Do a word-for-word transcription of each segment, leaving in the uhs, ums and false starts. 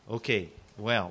Okay, well,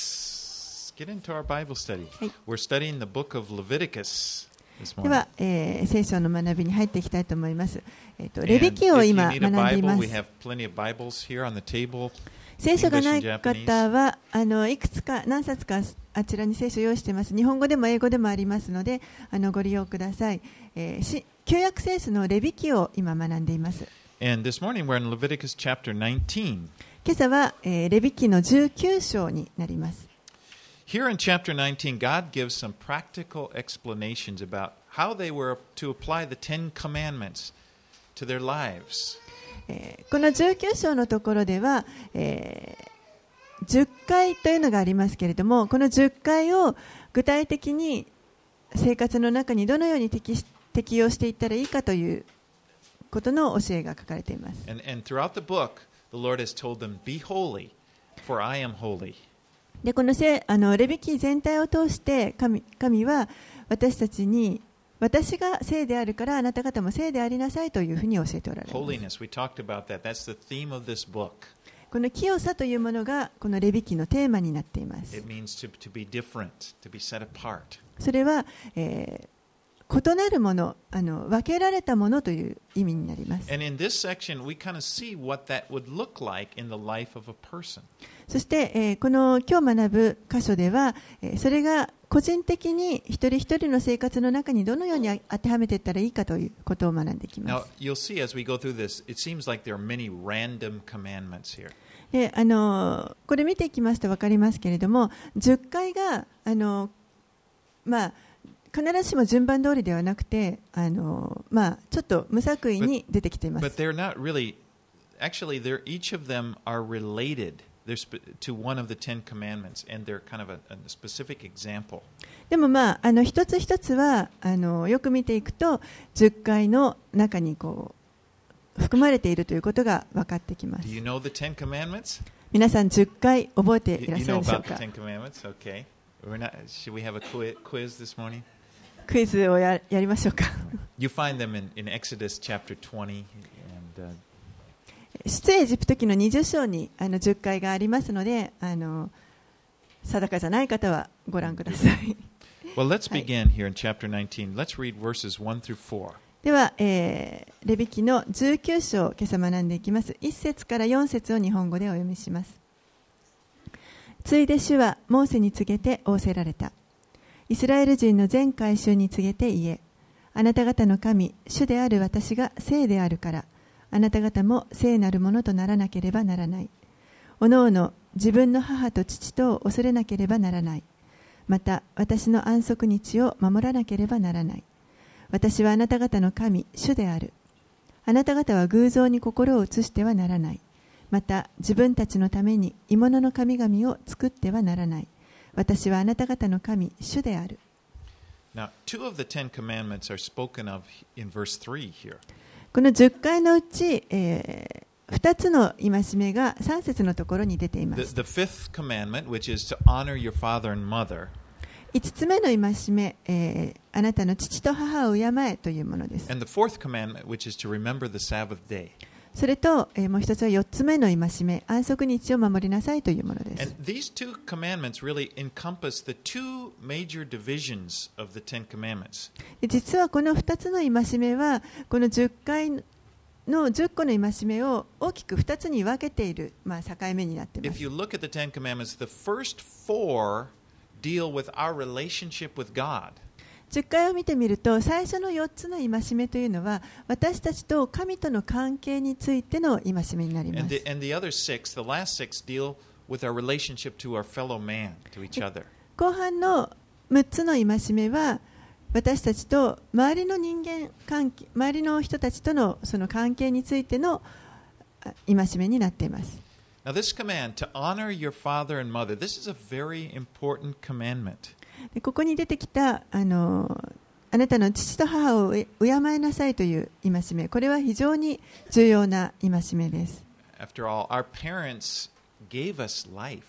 let's get into our Bible study. はい、 We're studying the book of Leviticus this で morning. は、えー、聖書の学びに入っていきたいと思います。えー、とレビ記を And if you 今 need 学 a んでい Bible, ま we す。 have plenty of Bibles here on the table. 聖書が English な and い Japanese. 方はあのいくつか何冊かあちらに聖書を用意しています。日本語でも英語でもありますのであのご利用ください。えー、し旧約聖書のレビ記を今学んでいます。 And this morning we're in Leviticus chapter nineteen. 今朝は、えー、レビ記のじゅうきゅう章になります。 Here in chapter nineteen, God gives some practical explanations about how they were to apply the Ten Commandments to their lives. えー、このじゅうきゅう章のところでは、えー、じゅっかいというのがありますけれども、このじゅっかいを具体的に生活の中にどのように適, 適用していったらいいかということの教えが書かれています。 And, and throughout the book, the Lord has told them, Be holy, for I am holy. でこのせあのレビ記全体を通して神、神は私たちに私が聖であるからあなた方も聖でありなさいというふうに教えておられます。 Holiness, we talked about that. That's the theme of this book. この清さというものがこのレビ記のテーマになっています。 It means to, to be different, to be set apart. それは、えー、異なるもの、あの分けられたものという意味になります。 And in this section, we kind of see what that would look like in the life of a person. そして、えー、この今日学ぶ箇所では、えー、それが個人的に一人一人の生活の中にどのように当てはめていったらいいかということを学んでいきま Now, す。 you'll see as we go through this, it seems like there are many random commandments here. であのこれ見ていきますと分かりますけれども、じゅっかいがあの、まあ、必ずしも順番通りではなくてあの、まあ、ちょっと無作為に出てきています。 But they're not really, actually, they're, each of them are related they're sp- to one of the Ten Commandments, and they're kind of a, a specific example. でも、まあ、あの一つ一つはあのよく見ていくとじゅっかいの中にこう含まれているということが分かってきます。 Do you know the Ten Commandments? 皆さんじゅっかい覚えてい You, らっ you しゃる know でしょう about the か。 Ten Commandments? Okay. We're not, should we have a quiz, quiz this morning? クイズを や, やりましょうか。 You find them in, in Exodus chapter twenty. And, uh, 出エジプト記のにじゅう章にあのじゅっかいがありますので、あの定かじゃない方はご覧ください。 well, let's begin here in chapter nineteen. Let's read verses one through four. では、えー、レビ記のじゅうきゅう章を今朝学んでいきます。いっ節からよん節を日本語でお読みします。ついで主はモーセに告げて仰せられた。イスラエル人の全会衆に告げて言え。あなた方の神、主である私が聖であるから、あなた方も聖なるものとならなければならない。おのおの自分の母と父とを恐れなければならない。また私の安息日を守らなければならない。私はあなた方の神、主である。あなた方は偶像に心を移してはならない。また自分たちのために鋳物の神々を作ってはならない。私はあなた方の神、主である。 Now, two of the Ten Commandments are spoken of in verse three here. このじゅっかいのうち、えー、ふたつの戒めがさん節のところに出ていま The, す。 the fifth commandment, which is to honor your father and mother, いつつめの戒め、えー、あなたの父と母を敬えというものです。 and the fourth commandment, which is to remember the Sabbath day. それと、えー、もう一つはよっつめの戒め、安息日を守りなさいというものです。 And these two commandments really encompass the two major divisions of the Ten Commandments. で実はこのふたつの戒めは、このじゅっかいのじゅっこの戒めを大きくふたつに分けている、まあ、境目になっていま If す。 you look at the Ten Commandments, the first four deal with our relationship with God. じゅっかいを見てみると、最初のよっつの戒めというのは、私たちと神との関係についての戒めになりま And す。 the, and the other six, the last six, deal with our relationship to our fellow man, to each other. 後半のむっつの戒めは、私たちと周りの人間関係、周りの人たちとのその関係についての戒めになっています。 Now, this command to honor your father and mother, this is a very important commandment. でここに出てきたあのあなたの父と母を敬いなさいという戒め、これは非常に重要な戒めです。 After all, our parents gave us life.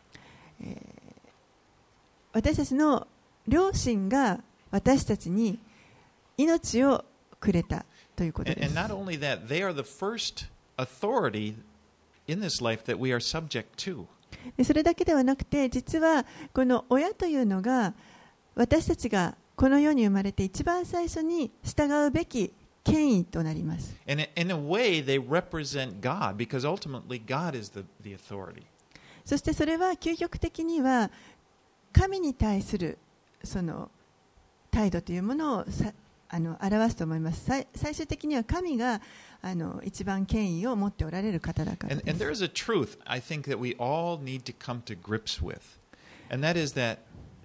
私たちの両親が私たちに命をくれたということ And, で and す。 not only that, they are the first authority in this life that we are subject to. でそれだけではなくて、実はこの親というのが私たちがこの世に生まれて一番最初に従うべき権威となります。 And in a way, they represent God because ultimately God is the, the authority. そしてそれは究極的には神に対するその態度というものをさあの表すと思います。最, 最終的には神があの一番権威を持っておられる方だからです。 And, and there is a truth I think that we all need to come to grips with, and that is that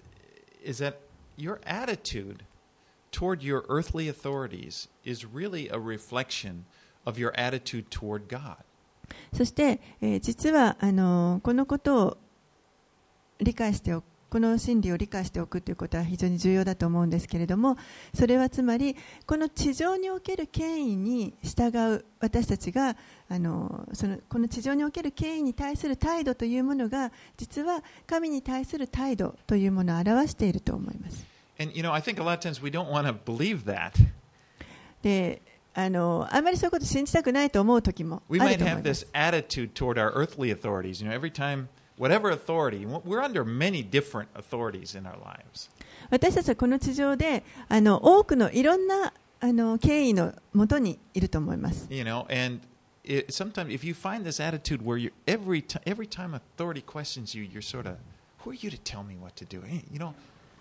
is that your attitude toward your earthly authorities is really a reflection of your attitude toward God. そして、えー、実はあのこのことを理解しておく、この真理を理解しておくということは非常に重要だと思うんですけれども、それはつまりこの地上における権威に従う私たちがあのそのこの地上における権威に対する態度というものが実は神に対する態度というものを表していると思います。 And you know, I think a lot of times we don't want to believe that. で、あのあんまりそういうことを信じたくないと思う時もあ We る might と思い have ま this す。 attitude toward our earthly authorities. You know, every time, whatever authority, we're under many different authorities in our lives. 私たちはこの地上であの多くのいろんなあの権威のもとにいると思います。 You know, and it, sometimes if you find this attitude where you every time every time authority questions you, you're sort of, who are you to tell me what to do? You know,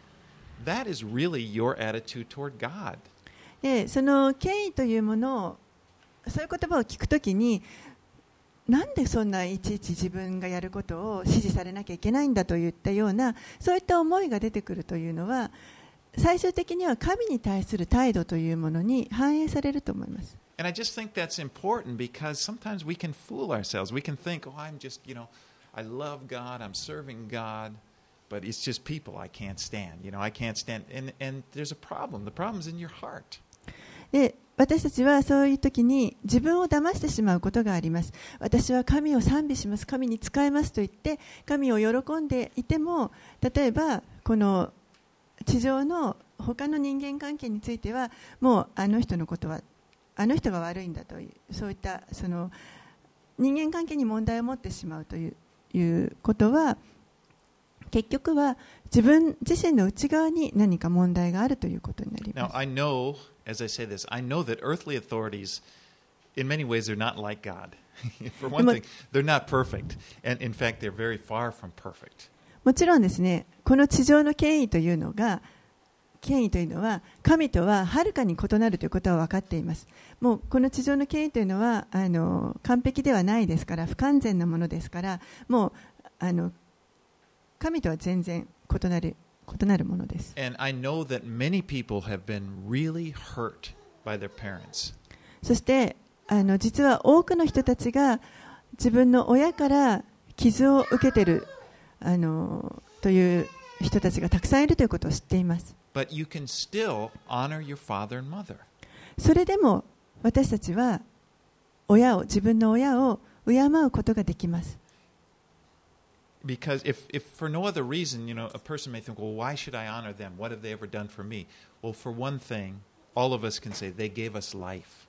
that is really your attitude toward God. でその権威というものをそういう言葉を聞くときに、なんでそんないちいち自分がやることを指示されなきゃいけないんだといったようなそういった思いが出てくるというのは、最終的には神に対する態度というものに反映されると思います。 And I just think that's important because sometimes we can fool ourselves. We can think, oh, I'm just, you know, I love God, I'm serving God, but it's just people I can't stand. You know, I can't stand. And, and there's a problem. The problem's in your heart. で私たちはそういう時に自分を騙してしまうことがあります。私は神を賛美します、神に仕えますと言って神を喜んでいても、例えばこの地上の他の人間関係についてはもうあの人のことはあの人が悪いんだという、そういったその人間関係に問題を持ってしまうという、いうことは結局は自分自身の内側に何か問題があるということになります。 Now, I know, as I say this, I know that earthly authorities, in many ways, they're not like God. For one thing, they're not perfect. And in fact, they're very far from perfect. もちろんですね、この地上の権威というのが権威というのは神とははるかに異なるということは分かっています。もうこの地上の権威というのはあの完璧ではないですから、不完全なものですから、もうあの神とは全然異なる異なるものです。 And I know that many people have been really hurt by their parents. そしてあの実は多くの人たちが自分の親から傷を受けているあのという人たちがたくさんいるということを知っています。 But you can still honor your father and mother. それでも私たちは親を自分の親を敬うことができます。 Because if, if for no other reason, you know, a person may think, well, why should I honor them? What have they ever done for me? Well, for one thing, all of us can say they gave us life.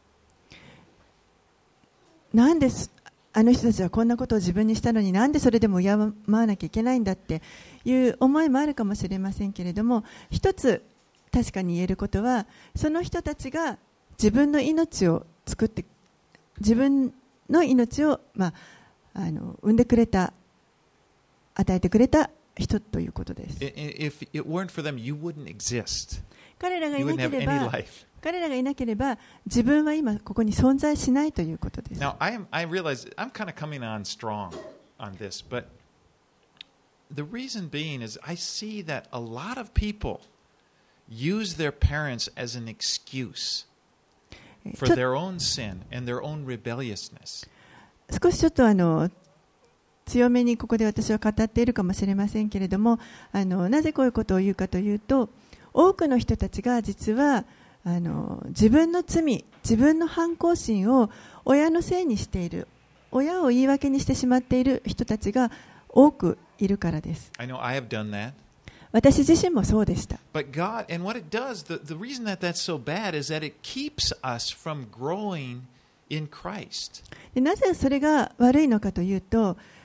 なんですあの人たちはこんなことを自分にしたのに、なんでそれでも敬わなきゃいけないんだっていう思いもあるかもしれませんけれども、一つ確かに言えることは、その人たちが自分の命を作って、自分の命を、まあ、あの産んでくれた、与えてくれた人ということです。 If it weren't for them, you wouldn't exist. 彼らがい You な wouldn't け have れ any ば、 life. 彼らがいなければ自分は今ここに存在しないということです。 Now, I, am, I realize I'm kind of coming on strong on this, but the reason being is I see that a lot of people use their parents as an excuse for their own sin and their own rebelliousness. 少しちょっとあの強めにここで私は語っているかもしれませんけれども、あのなぜこういうことを言うかというと、多くの人たちが実はあの自分の罪、自分の反抗心を親のせいにしている、親を言い訳にしてしまっている人たちが多くいるからです。 I know I have done that. 私自身もそうでした。 But God, and what it does, the, the reason that that's so bad is that it keeps us from growing in Christ. でなぜそれが悪いのかというと、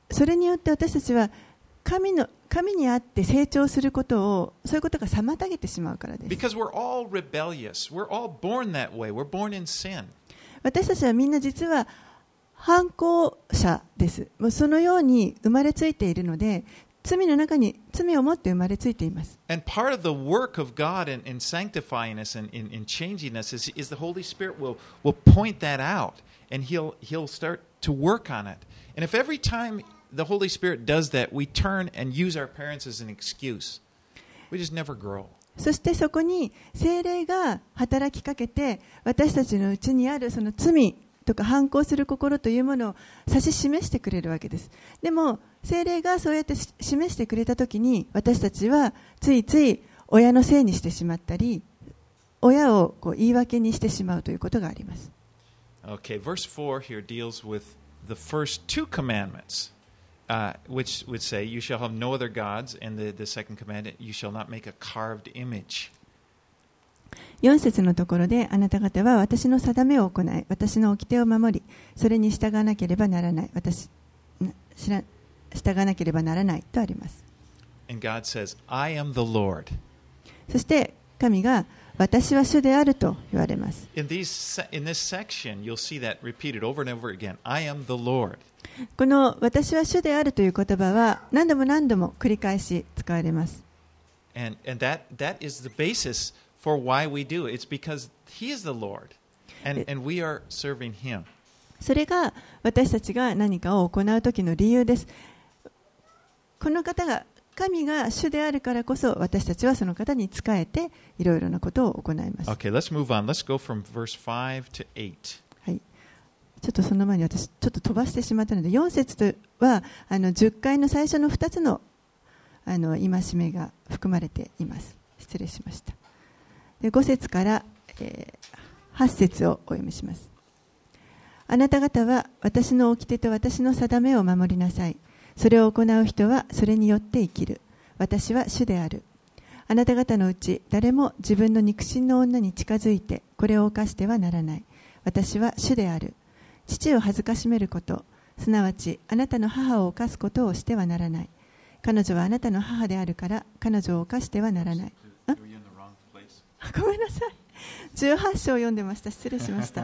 それによって私たちは神の神にあって成長することを、そういうことが妨げてしまうからです。 Because we're all rebellious. We're all born that way. We're born in sin. 私たちはみんな実は反抗者です。もうそのように生まれついているので、罪の中に罪を持って生まれついています。 And part of the work of God in, in sanctifying us and in, in changing us is, is the Holy Spirit will, will point that out, and he'll, he'll start to work on it. And if every time the Holy Spirit does that, we turn and use our parents as an excuse, we just never grow. そしてそこに聖霊が働きかけて、私たちのうちにあるその罪とか反抗する心というものを指し示してくれるわけです。でも聖霊がそうやって示してくれたときに、私たちはついつい親のせいにしてしまったり、親をこう言い訳にしてしまうということがあります。 Okay, verse four here deals with the first two commandments, uh, which would say, "You shall have no other gods," and the, the second commandment, "You shall not make a carved image." よん節のところで、あなた方は私の定めを行い、私の掟を守り、それに従わなければならない。私、知ら従わなければならないとあります。 And God says, "I am the Lord." そして神が私は主であると言われます。 In these in this section, you'll see that repeated over and over again. I am the Lord. この私は主であるという言葉は何度も何度も繰り返し使われます。 And and that that is the basis for why we do it. It's because He is the Lord, and and we are serving Him. それが私たちが何かを行う時の理由です。この方が神が主であるからこそ、私たちはその方に仕えていろいろなことを行います。 Okay, let's move on. Let's go from verse five to eight. はい。ちょっとその前に私ちょっと飛ばしてしまったので、よん節とはあのじゅっかいの最初のふたつのあの戒めが含まれています。失礼しました。でご節から、えー、はち節をお読みします。あなた方は私の掟と私の定めを守りなさい。それを行う人はそれによって生きる。私は主である。あなた方のうち誰も自分の肉親の女に近づいてこれを犯してはならない。私は主である。父を恥ずかしめること、すなわちあなたの母を犯すことをしてはならない。彼女はあなたの母であるから彼女を犯してはならない。あごめんなさい。じゅうはち章を読んでました。失礼しました。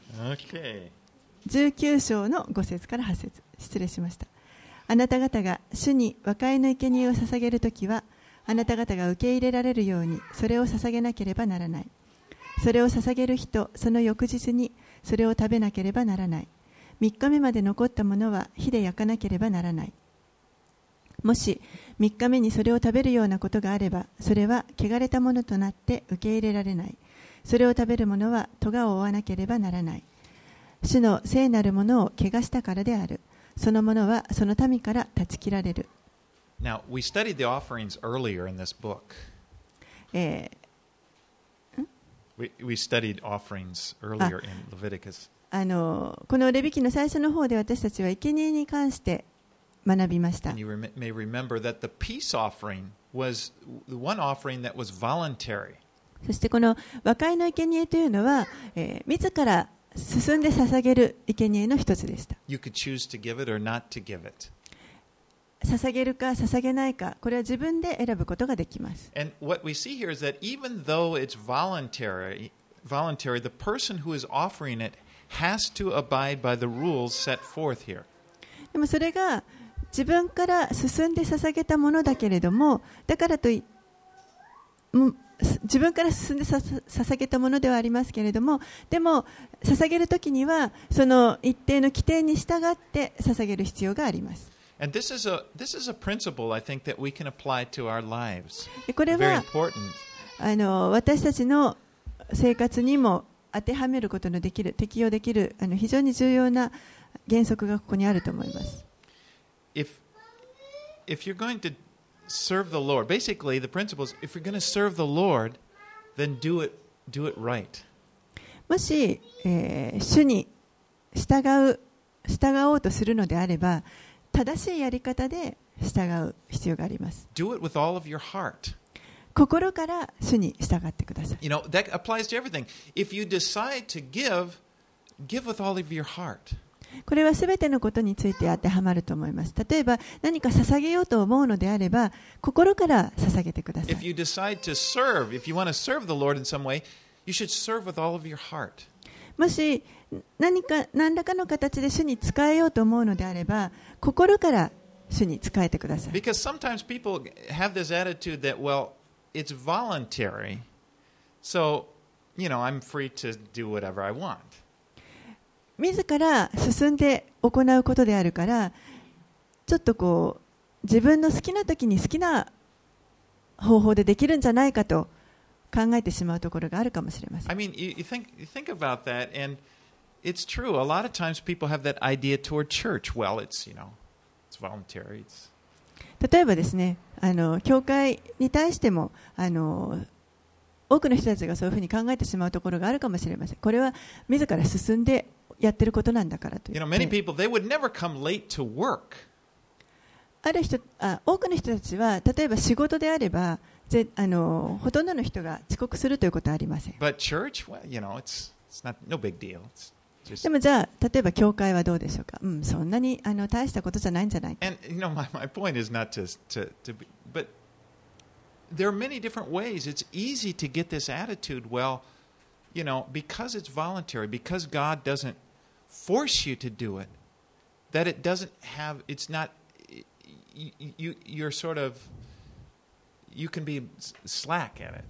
Okay. じゅうきゅう章のご節からはち節。失礼しました。あなた方が主に和解の生贄を捧げるときは、あなた方が受け入れられるようにそれを捧げなければならない。それを捧げる日とその翌日にそれを食べなければならない。みっかめまで残ったものは火で焼かなければならない。もしみっかめにそれを食べるようなことがあれば、それは汚れたものとなって受け入れられない。それを食べるものは咎を負わなければならない。主の聖なるものを汚したからである。そのものはその民から断ち切られる。 Now, we studied the offerings earlier in this book. えー We, we studied offerings earlier in Leviticus. あのこのレビ記の最初の方で私たちは生贄に関して学びました。 And you rem- may remember that the peace offering was the one offering that was voluntary. そしてこの和解の生贄というのは、えー、自ら進んで捧げる生贄の一つでした。 You could choose to give it or not to give it. 捧げるか捧げないか、これは自分で選ぶことができます。 And what we see here is that even though it's voluntary, voluntary, the person who is offering it has to abide by the rules set forth here. でもそれが自分から進んで捧げたものだけれども、だからといも自分から進んでさ捧げたものではありますけれども、でも捧げるときにはその一定の規定に従って捧げる必要があります。 And this is a this is a principle I think that we can apply to our lives. これ Very は important. あの私たちの生活にも当てはめることのできる、適用できるあの非常に重要な原則がここにあると思います。 If if you're going to serve the Lord, basically the principle is if you're going to serve the Lord, then do it do it right. もし、えー、主に従う従おうとするのであれば、正しいやり方で従う必要があります。 Do it with all of your heart. 心から主に従ってください。 You know, that applies to everything. If you decide to give, give with all of your heart. これはすべてのことについて当てはまると思います。例えば何か捧げようと思うのであれば、心から捧げてください。 If you decide to serve, if you want to serve the Lord in some way, you should serve with all of your heart. もし何か何らかの形で主に仕えようと思うのであれば、心から主に仕えてください。 Because sometimes people have this attitude that, well, it's voluntary, so, you know, I'm free to do whatever I want. 自ら進んで行うことであるから、ちょっとこう自分の好きな時に好きな方法でできるんじゃないかと考えてしまうところがあるかもしれません。 I mean, you, you think you think about that, and it's true. A lot of times people have that idea toward church. Well, it's, you know, it's voluntary. It's... 例えばですね、あの教会に対してもあの多くの人たちがそういうふうに考えてしまうところがあるかもしれません。これは自ら進んでやってることなんだからと言 You っ know, many て、 people, they would never come late to work. ある人あ多くの人たちは例えば仕事であればぜあのほとんどの人が遅刻するということはありません。 But church, well, you know, it's it's not no big deal. It's just... でもじゃあ例えば教会はどうでしょうか。うん、そんなにあの大したことじゃないんじゃないか。 And you know, my, my point is not to to to be, but there are many different ways. It's easy to get this attitude. Well, you know, because it's voluntary, because God doesn't force you to do it, that it doesn't have. It's not. You, you you're sort of. You can be slack at it.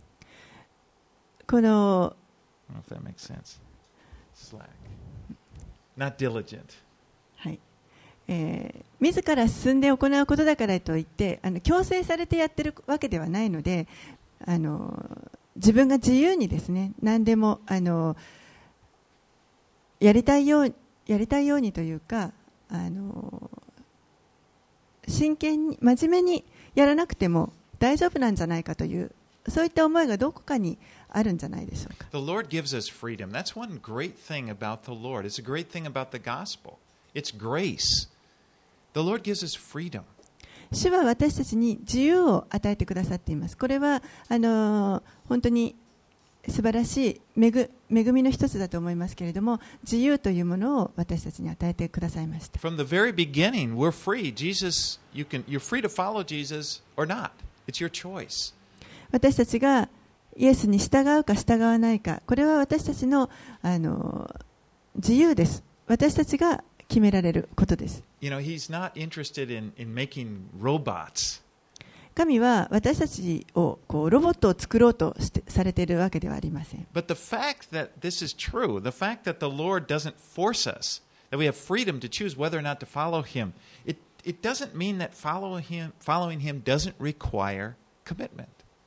この I don't know if that makes sense. Slack, not diligent. はいえー、自ら進んで行うことだからといってあの強制されてやってるわけではないので、あの自分が自由にですね何でもあのやりたいようやりたいようにというか、あの真剣に真面目にやらなくても大丈夫なんじゃないかというそういった思いがどこかにあるんじゃないでしょうか。 The Lord gives us freedom. That's one great thing about the Lord. It's a great thing about the gospel. It's grace. The Lord gives us freedom. 主は私たちに自由を与えてくださっています。これはあの本当に素晴らしい恵、恵みの一つだと思いますけれども、自由というものを私たちに与えてくださいました。 From the very beginning, we're free. Jesus, you can, you're free to follow Jesus or not. It's your choice. 私たちがイエスに従うか従わないか、これは私たちの、あの自由です。私たちが決められることです。 You know, He's not interested in, in making robots. 神は私たちをこうロボットを作ろうとしてされているわけではありません。 But the fact that this is true, the fact that the Lord doesn't force us, that we have freedom to choose whether or not to follow Him, it, it doesn't mean that follow him, following Him doesn't require commitment.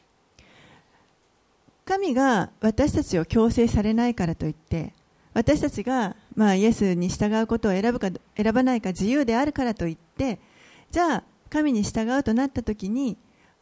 神が私たちを強制されないからといって私たちが、まあ、イエスに従うことを選ぶか選ばないか自由であるからといってじゃあ神に従うとなったときに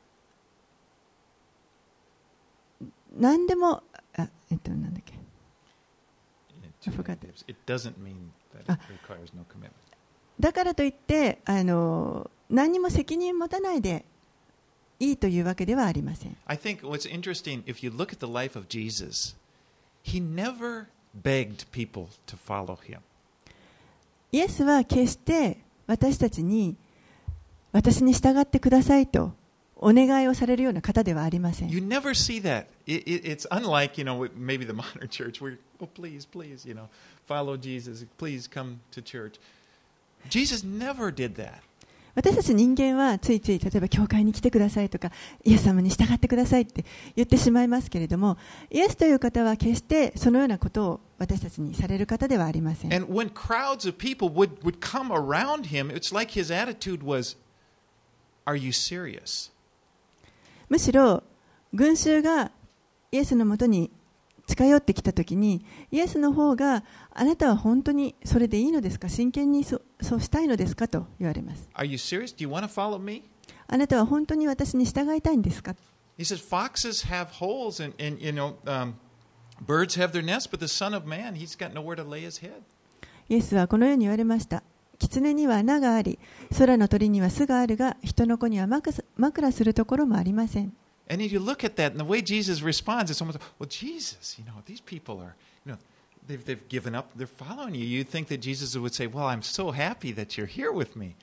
何でもあ、えっと、なんだっけ I forgot. It doesn't mean that it requires no commitment. だからといってあの何も責任持たないでいいというわけではありません。 I think what's interesting, if you look at the life of Jesus, He never begged people to follow Him. イエスは決して私たちに私に従ってくださいとお願いをされるような方ではありません。 You never see that. It, it, it's unlike, you know, maybe the modern church where, oh, please, please, you know, follow Jesus. Please come to church. Jesus never did that. 私たち人間はついつい例えば教会に来てくださいとかイエス様に従ってくださいって言ってしまいますけれども、イエスという方は決してそのようなことを私たちにされる方ではありません。 And when crowds of people would, would come around Him, it's like His attitude was, are you serious? むしろ群衆がイエスのもとに近寄ってきたときにイエスの方があなたは本当にそれでいいのですか、真剣に そ, そうしたいのですかと言われます。 Are you serious? Do you want to follow me? あなたは本当に私に従いたいんですか。 He says, foxes have holes and, and you know, um, birds have their nests, but the Son of Man, He's got nowhere to lay His head. イエスはこのように言われました。狐には穴があり、空の鳥には巣があるが、人の子には枕するところもありません。 And if you look at that and the way Jesus responds, it's almost, well, Jesus, you know, these people are, you know, they've, they've given up, they're following you. You'd think that Jesus would say, well, I'm so happy that you're here with me.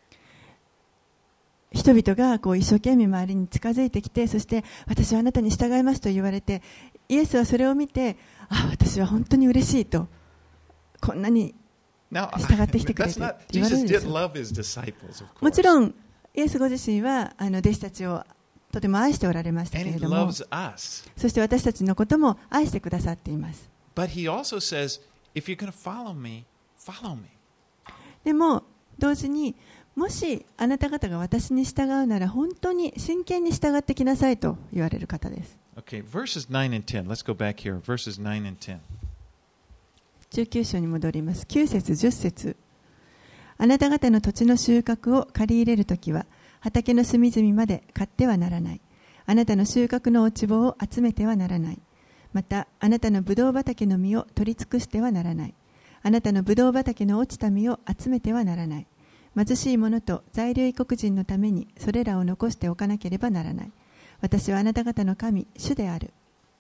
人々がこう一生懸命周りに近づいてきて、そして私はあなたに従いますと言われて、イエスはそれを見て、あ、私は本当に嬉しいと、こんなに従ってきてくれてって言われるんですよ。もちろんイエスご自身はあの弟子たちをとても愛しておられましたけれども、そして私たちのことも愛してくださっています。 But he also says, if you're going to follow me, follow me. でも同時に、もしあなた方が私に従うなら本当に真剣に従ってきなさいと言われる方です。 Okay, verses nine and ten. Let's go back here. Verses nine and ten. じゅうきゅう章に戻ります。きゅう節じゅっ節。あなた方の土地の収穫を借り入れるときは畑の隅々まで買ってはならない。あなたの収穫の落ち穂を集めてはならない。またあなたのブドウ畑の実を取り尽くしてはならない。あなたのブドウ畑の落ちた実を集めてはならない。貧しい者と在留異国人のためにそれらを残しておかなければならない。私はあなた方の神、主である。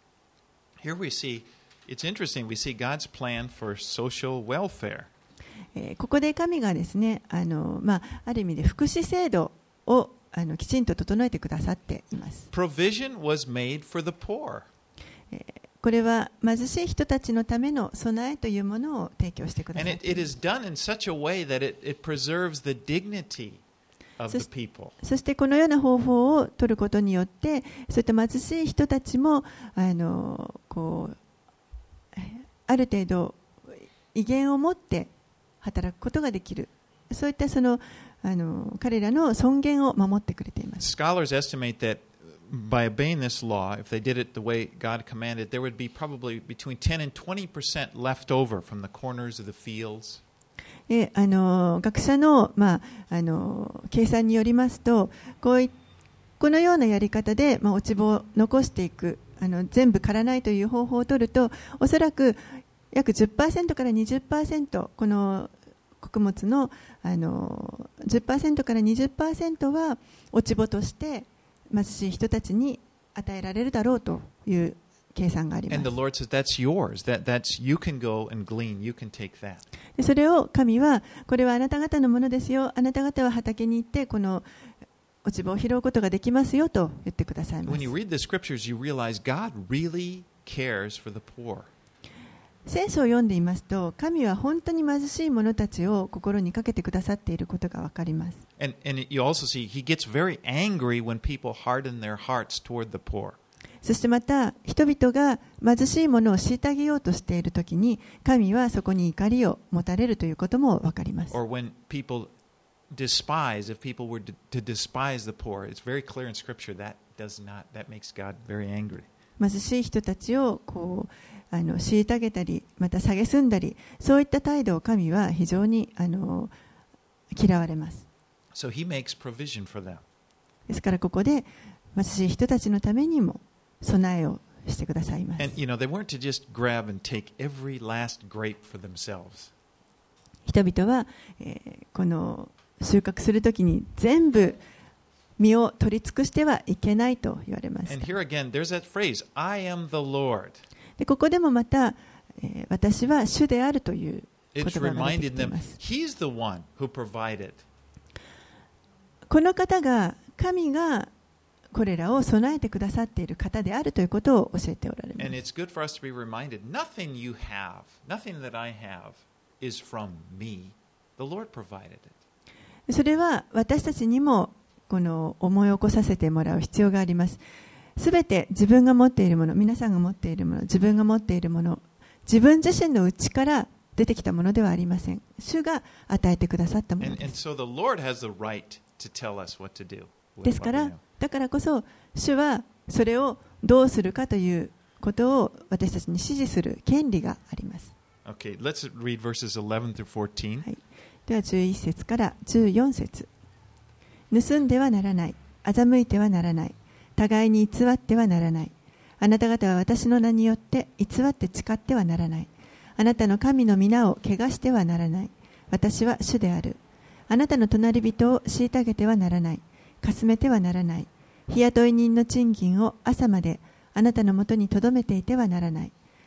Here we see, it's interesting, we see God's plan for social welfare. ここで神がですね、あの、まあ、ある意味で福祉制度をあのきちんと整えてくださっています。 Provision was made for the poor. これは貧しい人たちのための備えというものを提供してください。 And it, it is done in such a way that it, it preserves the dignity of the people. そしてこのような方法を取ることによって、そういった貧しい人たちもあのこうある程度威厳を持って働くことができる。そういったそのあの彼らの尊厳を守ってくれています。 Scholars estimate that by obeying this law, if they did it the way God commanded, there would be probably between ten and twenty percent left over from the corners of the fields. えあの学者の、まあ、あの計算によりますと、こういこのようなやり方で、まあ、落ち穂を残していく、あの全部刈らないという方法を取ると、おそらく約 じゅっパーセント から にじゅっパーセント この穀物の、あの じゅっパーセント から にじゅっパーセント は落ち穂として貧しい人たちに与えられるだろうという計算があります。 And the Lord says, that's yours. That, that's, you can go and glean. You can take that. でそれを神は、これはあなた方のものですよ。あなた方は畑に行ってこの落ち葉を拾うことができますよと言ってくださいます。 When you read the scriptures, you realize God really cares for the poor. 聖書を読んでいますと、神は本当に貧しい者たちを心にかけてくださっていることがわかります。 And, and you also see, he gets very angry when people harden their hearts toward the poor. そしてまた、人々が貧しい者を虐げようとしているときに、神はそこに怒りを持たれるということもわかります。 Or when people despise, if people were to, to despise the poor, it's very clear in Scripture that does not, that makes God very angry. 貧しい人たちをこうあの虐げたり、また蔑んだり、そういった態度を神は非常にあの嫌われます。 So he makes provision for them. ですからここで貧しい人たちのためにも備えをしてくださいます。 And you know, they weren't to just grab and take every last grape for themselves. 人々は、えー、この収穫するときに全部実を取り尽くしてはいけないと言われました。 And here again, there's that phrase, I am the Lord. でここでもまた、えー、私は主であるという言 It's 葉が出て reminded きてい them, ます。 he's the one who provided. この方が神がこれらを備えてくださっている方であるということを教えておられます。 And it's good for us to be reminded, nothing you have, nothing that I have is from me. The Lord provided it. それは私たちにもこの思い起こさせてもらう必要があります。すべて自分が持っているもの、皆さんが持っているもの、自分が持っているもの、自分自身の内から出てきたものではありません。主が与えてくださったもの And, で and す。 so the Lord has the right to tell us what to do. ですから、だからこそ主はそれをどうするかということを私たちに指示する権利があります。 Okay, let's read verses eleven through fourteen. はい、ではじゅういち節からじゅうよん節。盗んではならない、欺いてはならない、互いに偽ってはならない。あなた方は私の名によって偽って誓ってはならない。あなたの神の皆を汚してはならない。私は主である。あなたの隣人を虐げてはならない。かすめてはならない。日雇い人の賃金を朝まであなたのもとに留めていてはならない。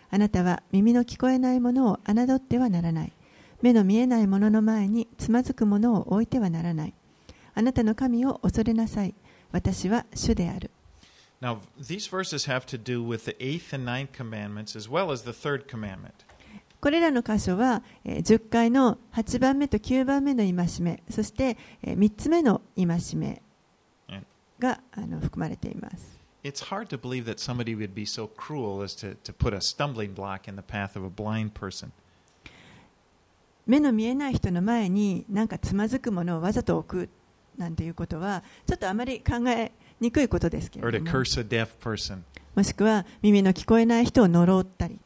あなたは耳の聞こえないものを侮ってはならない。目の見えないものの前につまずくものを置いてはならない。あなたの神を恐れなさい。私は主である。 Now, these verses have to do with the eighth and ninth commandments as well as the third commandment. これらの箇所はじゅっかいのはちばんめときゅうばんめの戒め、そしてみっつめの戒めがあの含まれています。 It's hard to believe that somebody would be so cruel as to, to put a stumbling block in the path of a blind person. 目の見えない人の前に何かつまずくものをわざと置くなんていうことはちょっとあまり考えにくいことですけれ Or ど to も、 curse a deaf person. もしくは耳の聞こえない人を呪ったり、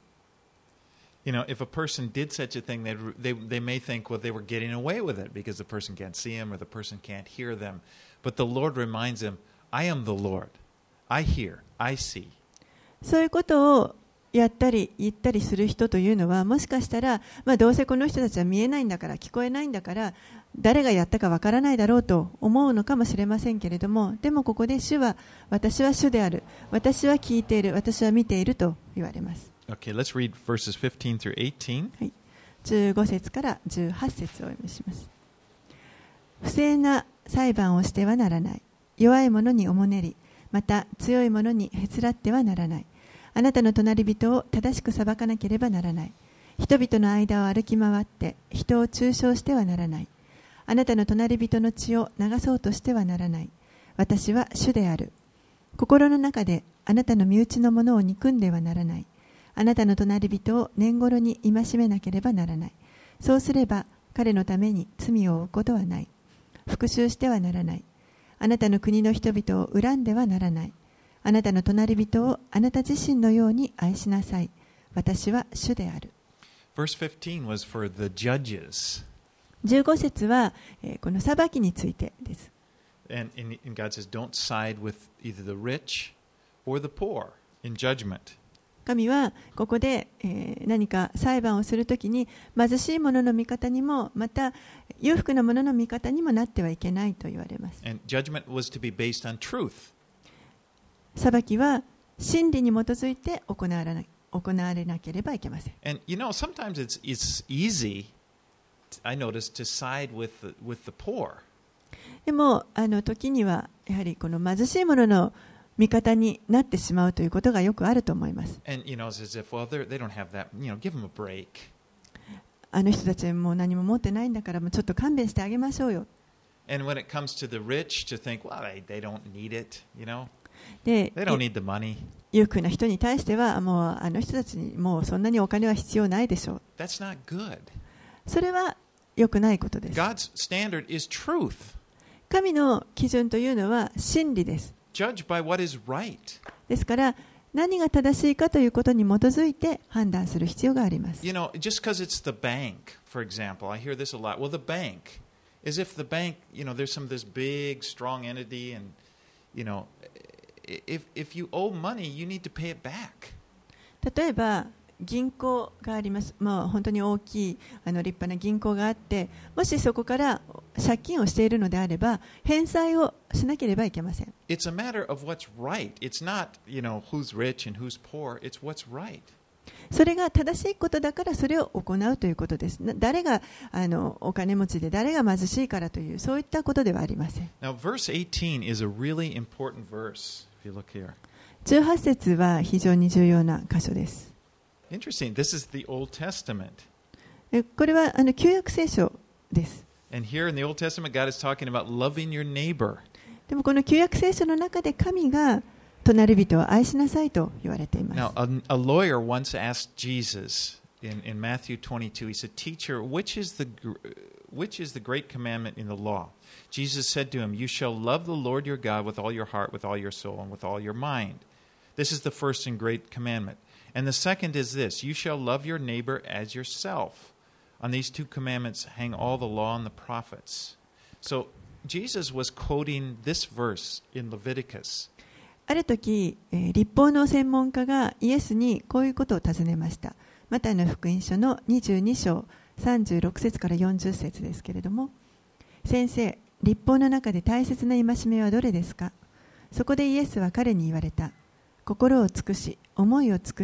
You know, if a person did such a thing, they'd, they, they may think, well, they were getting away with it because the person can't see them or the person can't hear them. But the Lord reminds them, I am the Lord. I hear, I see. そういうことをやったり言ったりする人というのは、もしかしたら、まあ、どうせこの人たちは見えないんだから聞こえないんだから誰がやったかわからないだろうと思うのかもしれませんけれども、でもここで主は私は主である、私は聞いている、私は見ていると言われます。 Okay, let's read verses fifteen through eighteen. はい、じゅうご節からじゅうはち節をお読みします。不正な裁判をしてはならない。弱い者におもねり、また強い者にへつらってはならない。あなたの隣人を正しく裁かなければならない。人々の間を歩き回って人を中傷してはならない。あなたの隣人の血を流そうとしてはならない。私は主である。心の中であなたの身内のものを憎んではならない。あなたの隣人を年頃に戒めなければならない。そうすれば彼のために罪を負うことはない。復讐してはならない。あなたの国の人々を恨んではならない。あなたの隣人をあなた自身のように愛しなさい。私は主である。 Verse fifteen was for the judges. じゅうご節は、えー、この裁きについてです。 And, and, and God says, don't side with either the rich or the poor in judgment. 神はここで、えー、何か裁判をするときに貧しい者の味方にもまた裕福な者の味方にもなってはいけないと言われます。 And judgment was to be based on truth. 裁きは真理に基づいて行われな、行われなければいけません。 And you know, sometimes it's, it's easy, I noticed, to side with the, with the poor. でもあの時にはやはりこの貧しい者の味方になってしまうということがよくあると思います。 And you know, it's as if, well, they don't have that, you know, give them a break. あの人たちはもう何も持ってないんだからもうちょっと勘弁してあげましょうよ。 And when it comes to the rich, to think, well, they, they don't need it, you know, で they don't need the money. 裕福な人に対してはもうあの人たちにもうそんなにお金は必要ないでしょう。 That's not good. それは良くないことです。 God's standard is truth. 神の基準というのは真理です。 Judge by what is right. ですから何が正しいかということに基づいて判断する必要があります。 You know, just because it's the bank, for example, I hear this a lot. Well, the bank, as if the bank, you know, there's some this big, strong entity, and you know, if if you owe money, you need to pay it back. 例えば銀行があります。まあ、本当に大きいあの立派な銀行があって、もしそこから借金をしているのであれば返済をしなければいけません。 It's a matter of what's right. It's not, you know, who's rich and who's poor. It's what's right. それが正しいことだからそれを行うということです。誰があのお金持ちで誰が貧しいからというそういったことではありません。 Now, verse eighteen is a really important verse. If you look here. じゅうはち節は非常に重要な箇所です。 Interesting. This is the Old Testament. これはあの旧約聖書です。 And here in the Old Testament, God is talking about loving your neighbor. でもこの旧約聖書の中で神が隣人を愛しなさいと言われています。 Now, a, a lawyer once asked Jesus in, in Matthew twenty-two, he said, Teacher, which is, the, which is the great commandment in the law? Jesus said to him, You shall love the Lord your God with all your heart, with all your soul, and with all your mind. This is the first and great commandment. And the second is this, You shall love your neighbor as yourself. On these two commandments hang all the law and the prophets. So Jesus was quoting this verse in Leviticus. ある時、えー、立法の専門家がイエスにこういうことを尋ねました。マタイの福音書のにじゅうに章さんじゅうろく節からよんじゅう節ですけれども、先生、立法の中で大切な戒めはどれですか？そこでイエスは彼に言われた。心を尽くし、思いを尽くし、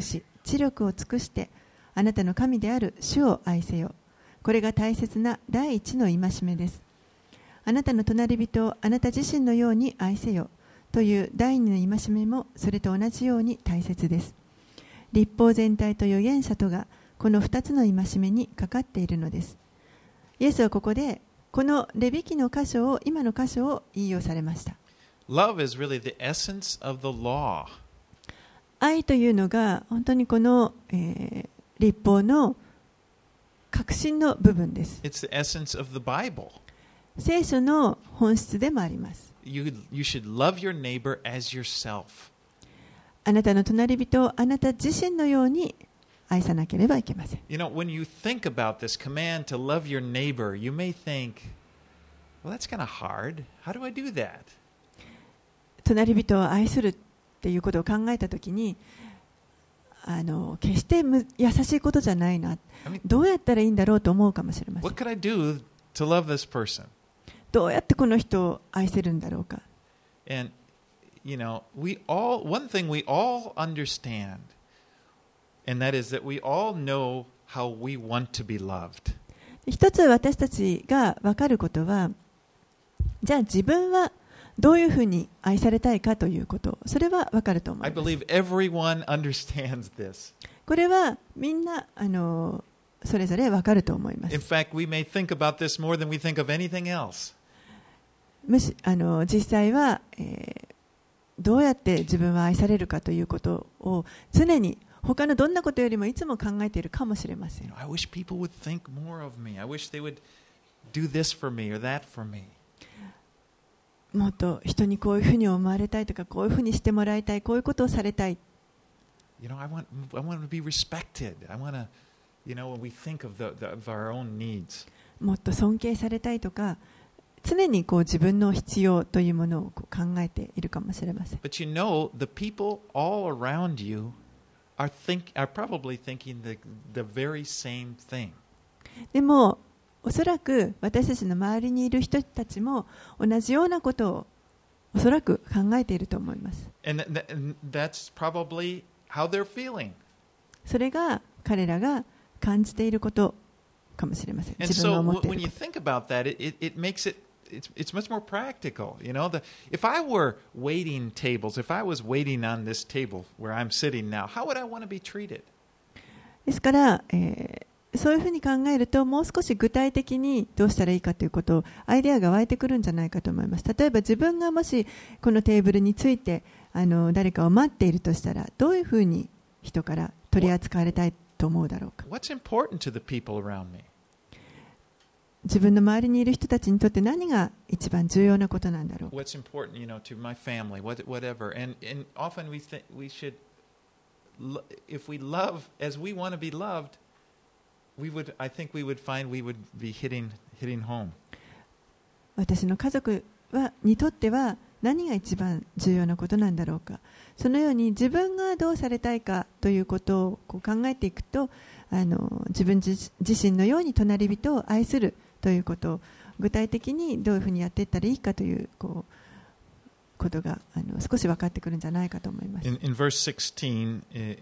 知力を尽くしてあなたの神である主を愛せよ。これが大切な第一の戒めです。あなたの隣人をあなた自身のように愛せよという第二の戒めもそれと同じように大切です。律法全体と預言者とがこの二つの戒めにかかっているのです。イエスはここでこのレビ記の箇所を今の箇所を引用されました。 Love is really the essence of the law. 愛というのが本当にこの、えー、律法の核心の部分です。 It's the essence of the Bible. 聖書の本質でもあります。 You, you should love your neighbor as yourself. あなたの隣人をあなた自身のように愛さなければいけません。 You know, when you think about this command to love your neighbor, you may think, well, that's kind of hard. How do I do that? 隣人を愛するっていうことを考えたときに、あの決してむ優しいことじゃないな。どうやったらいいんだろうと思うかもしれません。 What could I do to love this person? どうやってこの人を愛せるんだろうか。 And, you know, we all, one thing we all understand, and that is that we all know how we want to be loved. 一つ私たちが分かることは、じゃあ自分はどういうふうに愛されたいかということ、それは分かると思い I ます。 believe everyone understands this. これはみんなあのそれぞれ分かると思いま In す。 fact, we may think about this more than we think of anything else. むしあの実際は、えー、どうやって自分は愛されるかということを常に他のどんなことよりもいつも考えているかもしれません。 I wish people would think more of me. I wish they would do this for me or that for me. もっと人にこういうふうに思われたいとか、こういうふうにしてもらいたい、こういうことをされたい。 You know, I want, I want to be respected. I want to, you know, when we think of, the, the, of our own needs. もっと尊敬されたいとか、常にこう自分の必要というものをこう考えているかもしれません。 But you know, the people all around you are, think, are probably thinking the, the very same thing. でもおそらく私たちの周りにいる人たちも同じようなことをおそらく考えていると思います。 And, th- and that's probably how they're feeling. それが彼らが感じていることかもしれません。 And 自分が so 思ってい when る you こと。 think about that, it, it, it makes it, it's, it's much more practical. You know, the, if I were waiting tables, if I was waiting on this table where I'm sitting now, how would I want to be treated? ですから、えーそういうふうに考えると、もう少し具体的にどうしたらいいかということをアイデアが湧いてくるんじゃないかと思います。例えば自分がもしこのテーブルについてあの誰かを待っているとしたら、どういうふうに人から取り扱われたいと思うだろうか。 What's important to the people around me? 自分の周りにいる人たちにとって何が一番重要なことなんだろうか。 What's important, you know, to my family, what, whatever. And, and often we think we should, lo- if we love as we want to be loved, we would, I think we would find we would be hitting, hitting home. 私の家族はにとっては何が一番重要なことなんだろうか。そのように自分がどうされたいかということをこう考えていくと、あの自分自身のように隣人を愛するということを具体的にどういうふうにやっていったらいいかというこうことがあの少し分かってくるんじゃないかと思います。 In, in verse sixteen,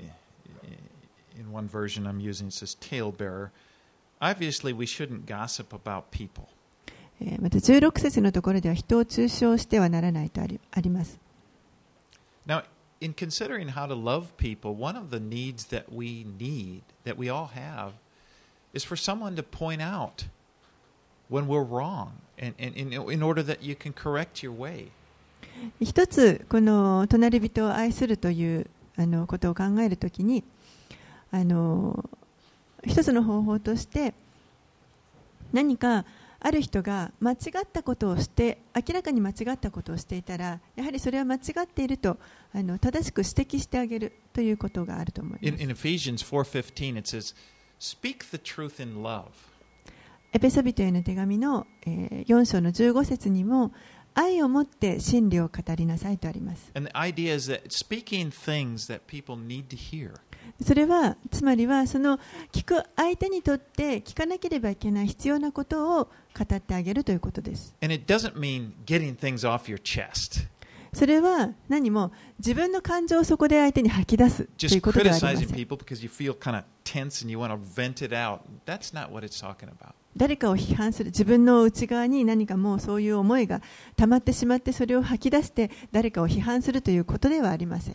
in one version I'm using, it says talebearer. Obviously, we shouldn't gossip about people. えーまたじゅうろく節のところでは人を中傷してはならないとあり、あります。 Now, in considering how to love people, one of the needs that we need, that we all have, is for someone to point out when we're wrong, and, and in, in order that you can correct your way. 一つこの隣人を愛するというあのことを考えるときに、あの一つの方法として何かある人が間違ったことをして明らかに間違ったことをしていたら、やはりそれは間違っているとあの正しく指摘してあげるということがあると思います。 In, in Ephesians four fifteen, it says, "Speak the truth in love." エペソビトへの手紙の、えー、よん章のじゅうご節にも、愛をもって真理を語りなさいとあります。 And the idea is that speaking things that people need to hear. それはつまりはその聞く相手にとって聞かなければいけない必要なことを語ってあげるということです。 And it doesn't mean getting things off your chest. それは何も自分の感情をそこで相手に吐き出すということではありません。誰かを批判する、自分の内側に何かもうそういう思いが溜まってしまって、それを吐き出して誰かを批判するということではありません。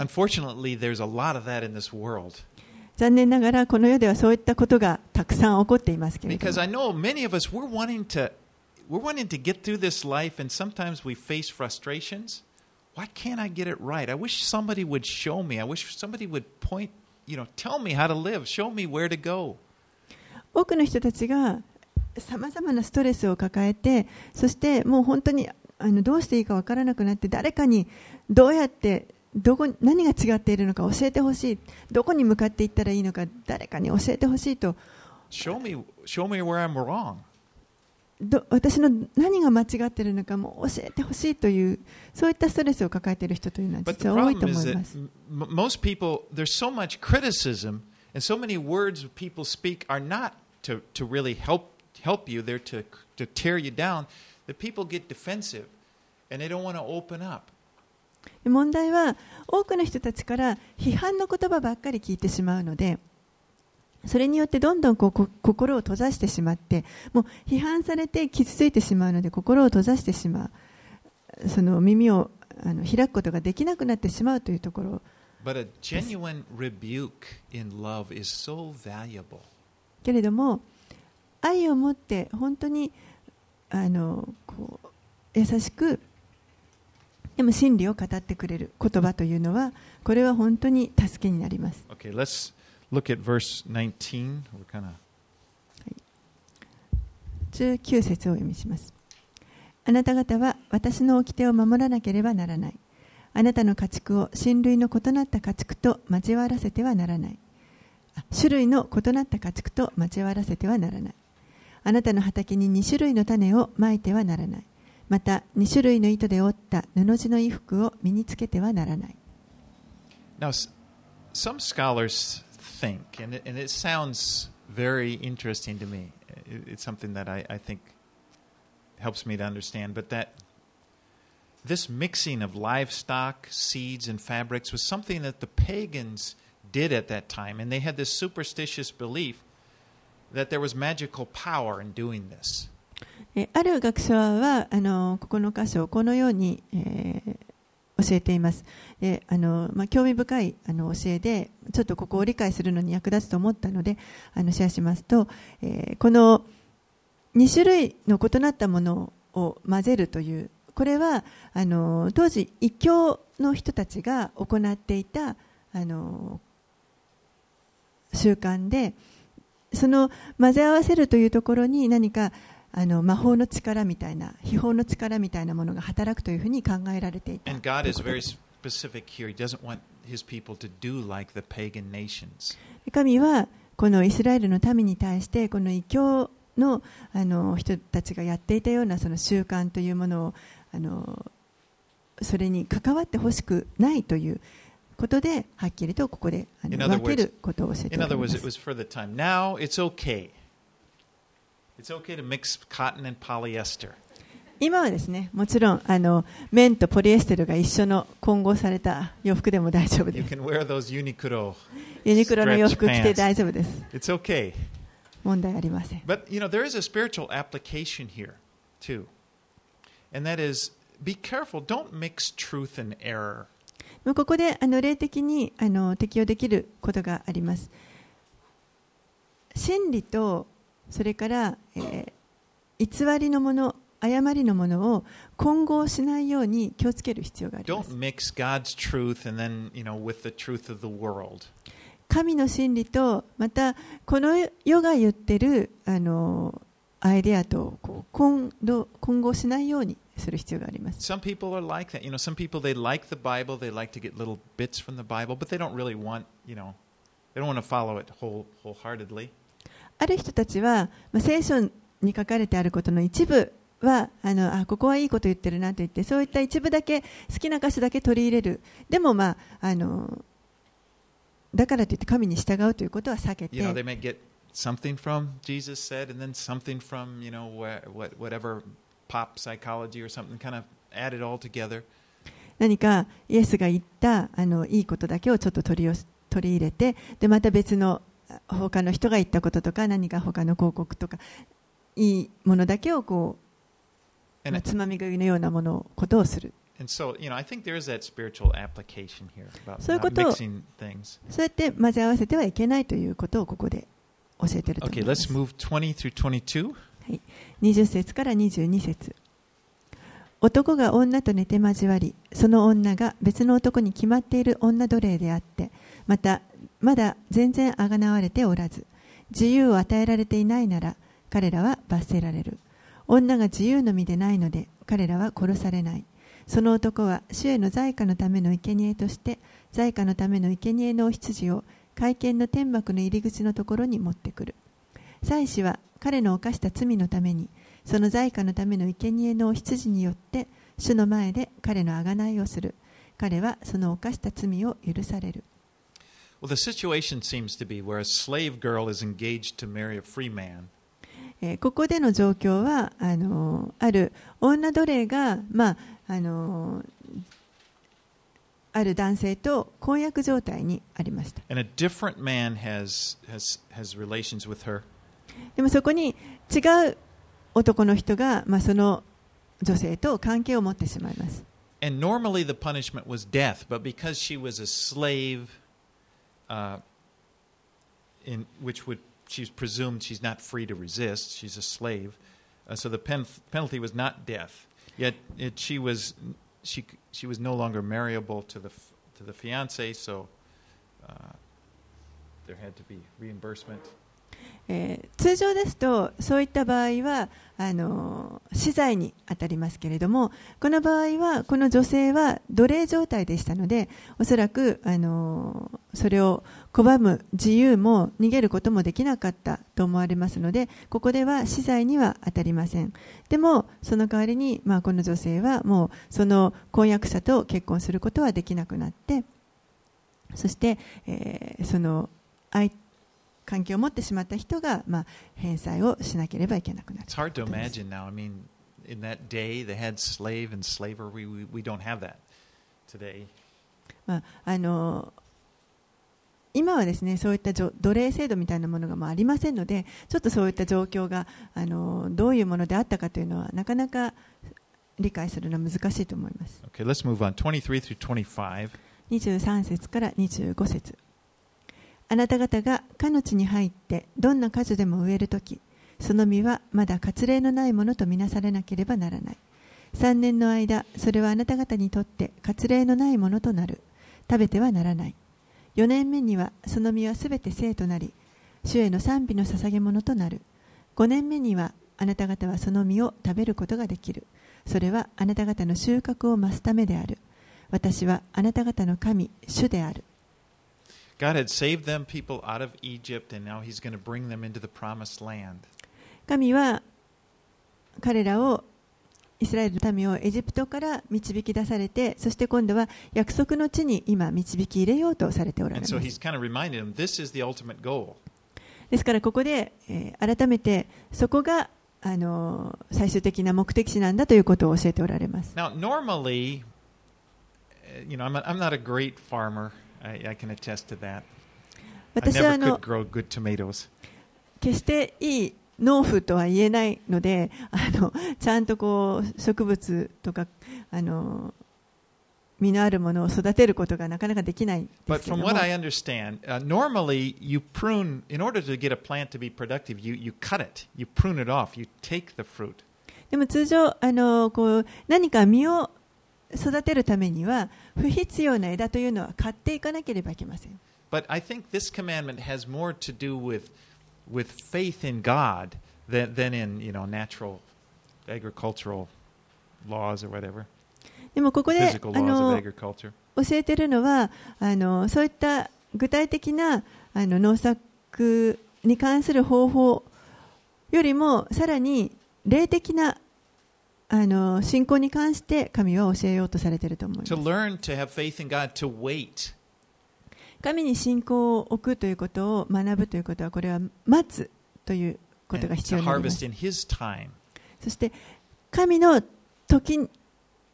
残念ながらこの世ではそういったことがたくさん起こっていますけれども。Because I know many of us we're wanting to we're wanting to get through this life, and sometimes we face frustrations. Why can't I get it right? I wish somebody would show me. I wish somebody would point, you know, tell me how to live, show me where to go. 多くの人たちがさまざまなストレスを抱えて、そしてもう本当にあのどうしていいかわからなくなって、誰かにどうやってどこ何が違っているのか教えてほしい、どこに向かっていったらいいのか誰かに教えてほしいと。Show me, show me where I'm wrong. ど私の何が間違っているのかも教えてほしいという、そういったストレスを抱えている人というのは実は多いと思います。 Most people, there's so much criticism and so many words people speak are not to to really help help you. They're to to tear you down. That people get defensive and they don't want to open up. 問題は多くの人たちから批判の言葉ばっかり聞いてしまうので、それによってどんどんこう心を閉ざしてしまって、もう批判されて傷ついてしまうので心を閉ざしてしまう、その耳をあの開くことができなくなってしまうというところ。 But a genuine rebuke in love is so valuable. けれども愛を持って本当にあのこう優しくでも真理を語ってくれる言葉というのは、これは本当に助けになります。 Okay, let's look at verse nineteen. We're kind of... じゅうきゅう節をお読みします。あなた方は私の掟を守らなければならない。あなたの家畜を親類の異なった家畜と交わらせてはならない。種類の異なった家畜と交わらせてはならない。あなたの畑にに種類の種をまいてはならない。またに種類の糸で織った布地の衣服を身につけてはならない。 Now, some scholars think, and it, and it sounds very interesting to me. It's something that I, I think helps me to understand, but that this mixing of livestock, seeds, and fabrics was something that the pagans did at that time, and they had this superstitious belief that there was magical power in doing this. ある学者はあのここの箇所をこのように、えー、教えています。であのまあ、興味深いあの教えで、ちょっとここを理解するのに役立つと思ったのであのシェアしますと、えー、このに種類の異なったものを混ぜるという、これはあの当時異教の人たちが行っていたあの習慣で、その混ぜ合わせるというところに何かあの魔法の力みたいな、秘宝の力みたいなものが働くというふうに考えられていた。 And God is very specific here. He doesn't want his people to do like the pagan nations. 神はこのイスラエルの民に対して、この異教のあの人たちがやっていたようなその習慣というものをあのそれに関わってほしくないということで、はっきりとここであの分けることを教えております。 In other words, it was for the time. Now it's okay. It's okay to mix cotton and polyester. 今はですね、もちろんあの綿とポリエステルが一緒の混合された洋服でも大丈夫です。 You can wear those Uniqlo ユニクロの洋服着て大丈夫です。 It's okay. 問題ありません。 But you know, there is a spiritual application here too, and that is, be careful. Don't mix truth and error. ここであの霊的にあの適用できることがあります。真理とそれから、えー、偽りのもの、誤りのものを混合しないように気をつける必要があります。 Don't mix God's truth and then, you know, with the truth of the world. 神の真理とまたこの世が言ってるあのアイデアとこう 混, 混合しないようにする必要があります。 Some people are like that. You know, some people they like the Bible, they like to get little bits from the Bible, but they don't really want, you know, they don't want to follow it whole, wholeheartedly. ある人たちは、まあ、聖書に書かれてあることの一部はあのあここはいいこと言ってるなと言って、そういった一部だけ好きな箇所だけ取り入れる。でもまああのだからといって神に従うということは避けて。 You know, they may get something from Jesus said, and then something from, you know, what, whatever pop psychology or something, kind of add it all together. 何かイエスが言ったあのいいことだけをちょっと取り寄せ取り入れて、でまた別の他の人が言ったこととか、何か他の広告とかいいものだけをこう、まあ、つまみ食いのようなものことをする。 そういうことを、 そうやって混ぜ合わせてはいけないということをここで教えていると思います。 Okay, let's move twenty through twenty-two. はい、にじゅっ節からにじゅうに節。男が女と寝て交わり、その女が別の男に決まっている女奴隷であって、またまだ全然あがなわれておらず、自由を与えられていないなら、彼らは罰せられる。女が自由の身でないので、彼らは殺されない。その男は主への罪過のための生贄として、罪過のための生贄のお羊を会見の天幕の入り口のところに持ってくる。祭司は彼の犯した罪のために、その罪過のための生贄のお羊によって主の前で彼の贖いをする。彼はその犯した罪を許される。 Well, the situation seems to be where a slave girl is engaged to marry a free man. ここでの状況はあのある女奴隷が、まあ、あのある男性と婚約状態にありました。 And a different man has, has, has relations with her. でもそこに違う男の人が、まあ、その女性と関係を持ってしまいます。 And normally the punishment was death, but because she was a slave, uh, in which would she's presumed she's not free to resist, she's a slave, uh, so the pen, penalty was not death. Yet it, she was she she was no longer marriable to the to the fiancé, so uh, there had to be reimbursement. えー、通常ですとそういった場合はあの死罪に当たりますけれども、この場合はこの女性は奴隷状態でしたので、おそらくあのそれを拒む自由も逃げることもできなかったと思われますので、ここでは死罪には当たりません。でもその代わりに、まあ、この女性はもうその婚約者と結婚することはできなくなって、そして、えー、その相手関係を持ってしまった人が、まあ、返済をしなければいけなくなる。 It's hard to imagine now. I mean, in that day they had slave and slaver. We we, we don't have that today. まあ、あの今はですね、そういった奴隷制度みたいなものがもうありませんので、ちょっとそういった状況があのどういうものであったかというのはなかなか理解するのは難しいと思います。 Okay, let's move on. twenty-three through twenty-five. にじゅうさん節からにじゅうご節。あなた方がかの地に入ってどんな果樹でも植えるとき、その実はまだ割礼のないものとみなされなければならない。さんねんの間、それはあなた方にとって割礼のないものとなる。食べてはならない。よねんめにはその実はすべて聖となり、主への賛美の捧げ物となる。ごねんめにはあなた方はその実を食べることができる。それはあなた方の収穫を増すためである。私はあなた方の神、主である。 God had saved them people out of Egypt, and now He's going to bring them into the promised land. 神は彼らをイスラエルの民をエジプトから導き出されて、そして今度は約束の地に今導き入れようとされておられます。 And so He's kind of reminded them, this is the ultimate goal. ですからここで、えー、改めてそこがあの最終的な目的地なんだということを教えておられます。 Now, normally, you know, I'm, a, I'm not a great farmer. I, I can attest to that. I never could grow good tomatoes. 決していい農夫とは言えないので、あのちゃんとこう植物とかあの実のあるものを育てることがなかなかできないですけれども。 But from what I understand, uh, normally you prune, in order to get a plant to be productive, you, you cut it, you prune it off, you take the fruit. でも通常あのこう何か実を育てるためには不必要な枝というのは買っていかなければいけません。 But I think this commandment has more to do with with faith in God than than in, you know, natural agricultural laws or whatever. でもここで Physical あ laws の of agriculture. 教えているのはあのそういった具体的なあの農作に関する方法よりもさらに霊的なあの信仰に関して神は教えようとされていると思います。 To learn to have faith in God, to wait. 神に信仰を置くということを学ぶということは、これは待つということが必要になります。そして神の時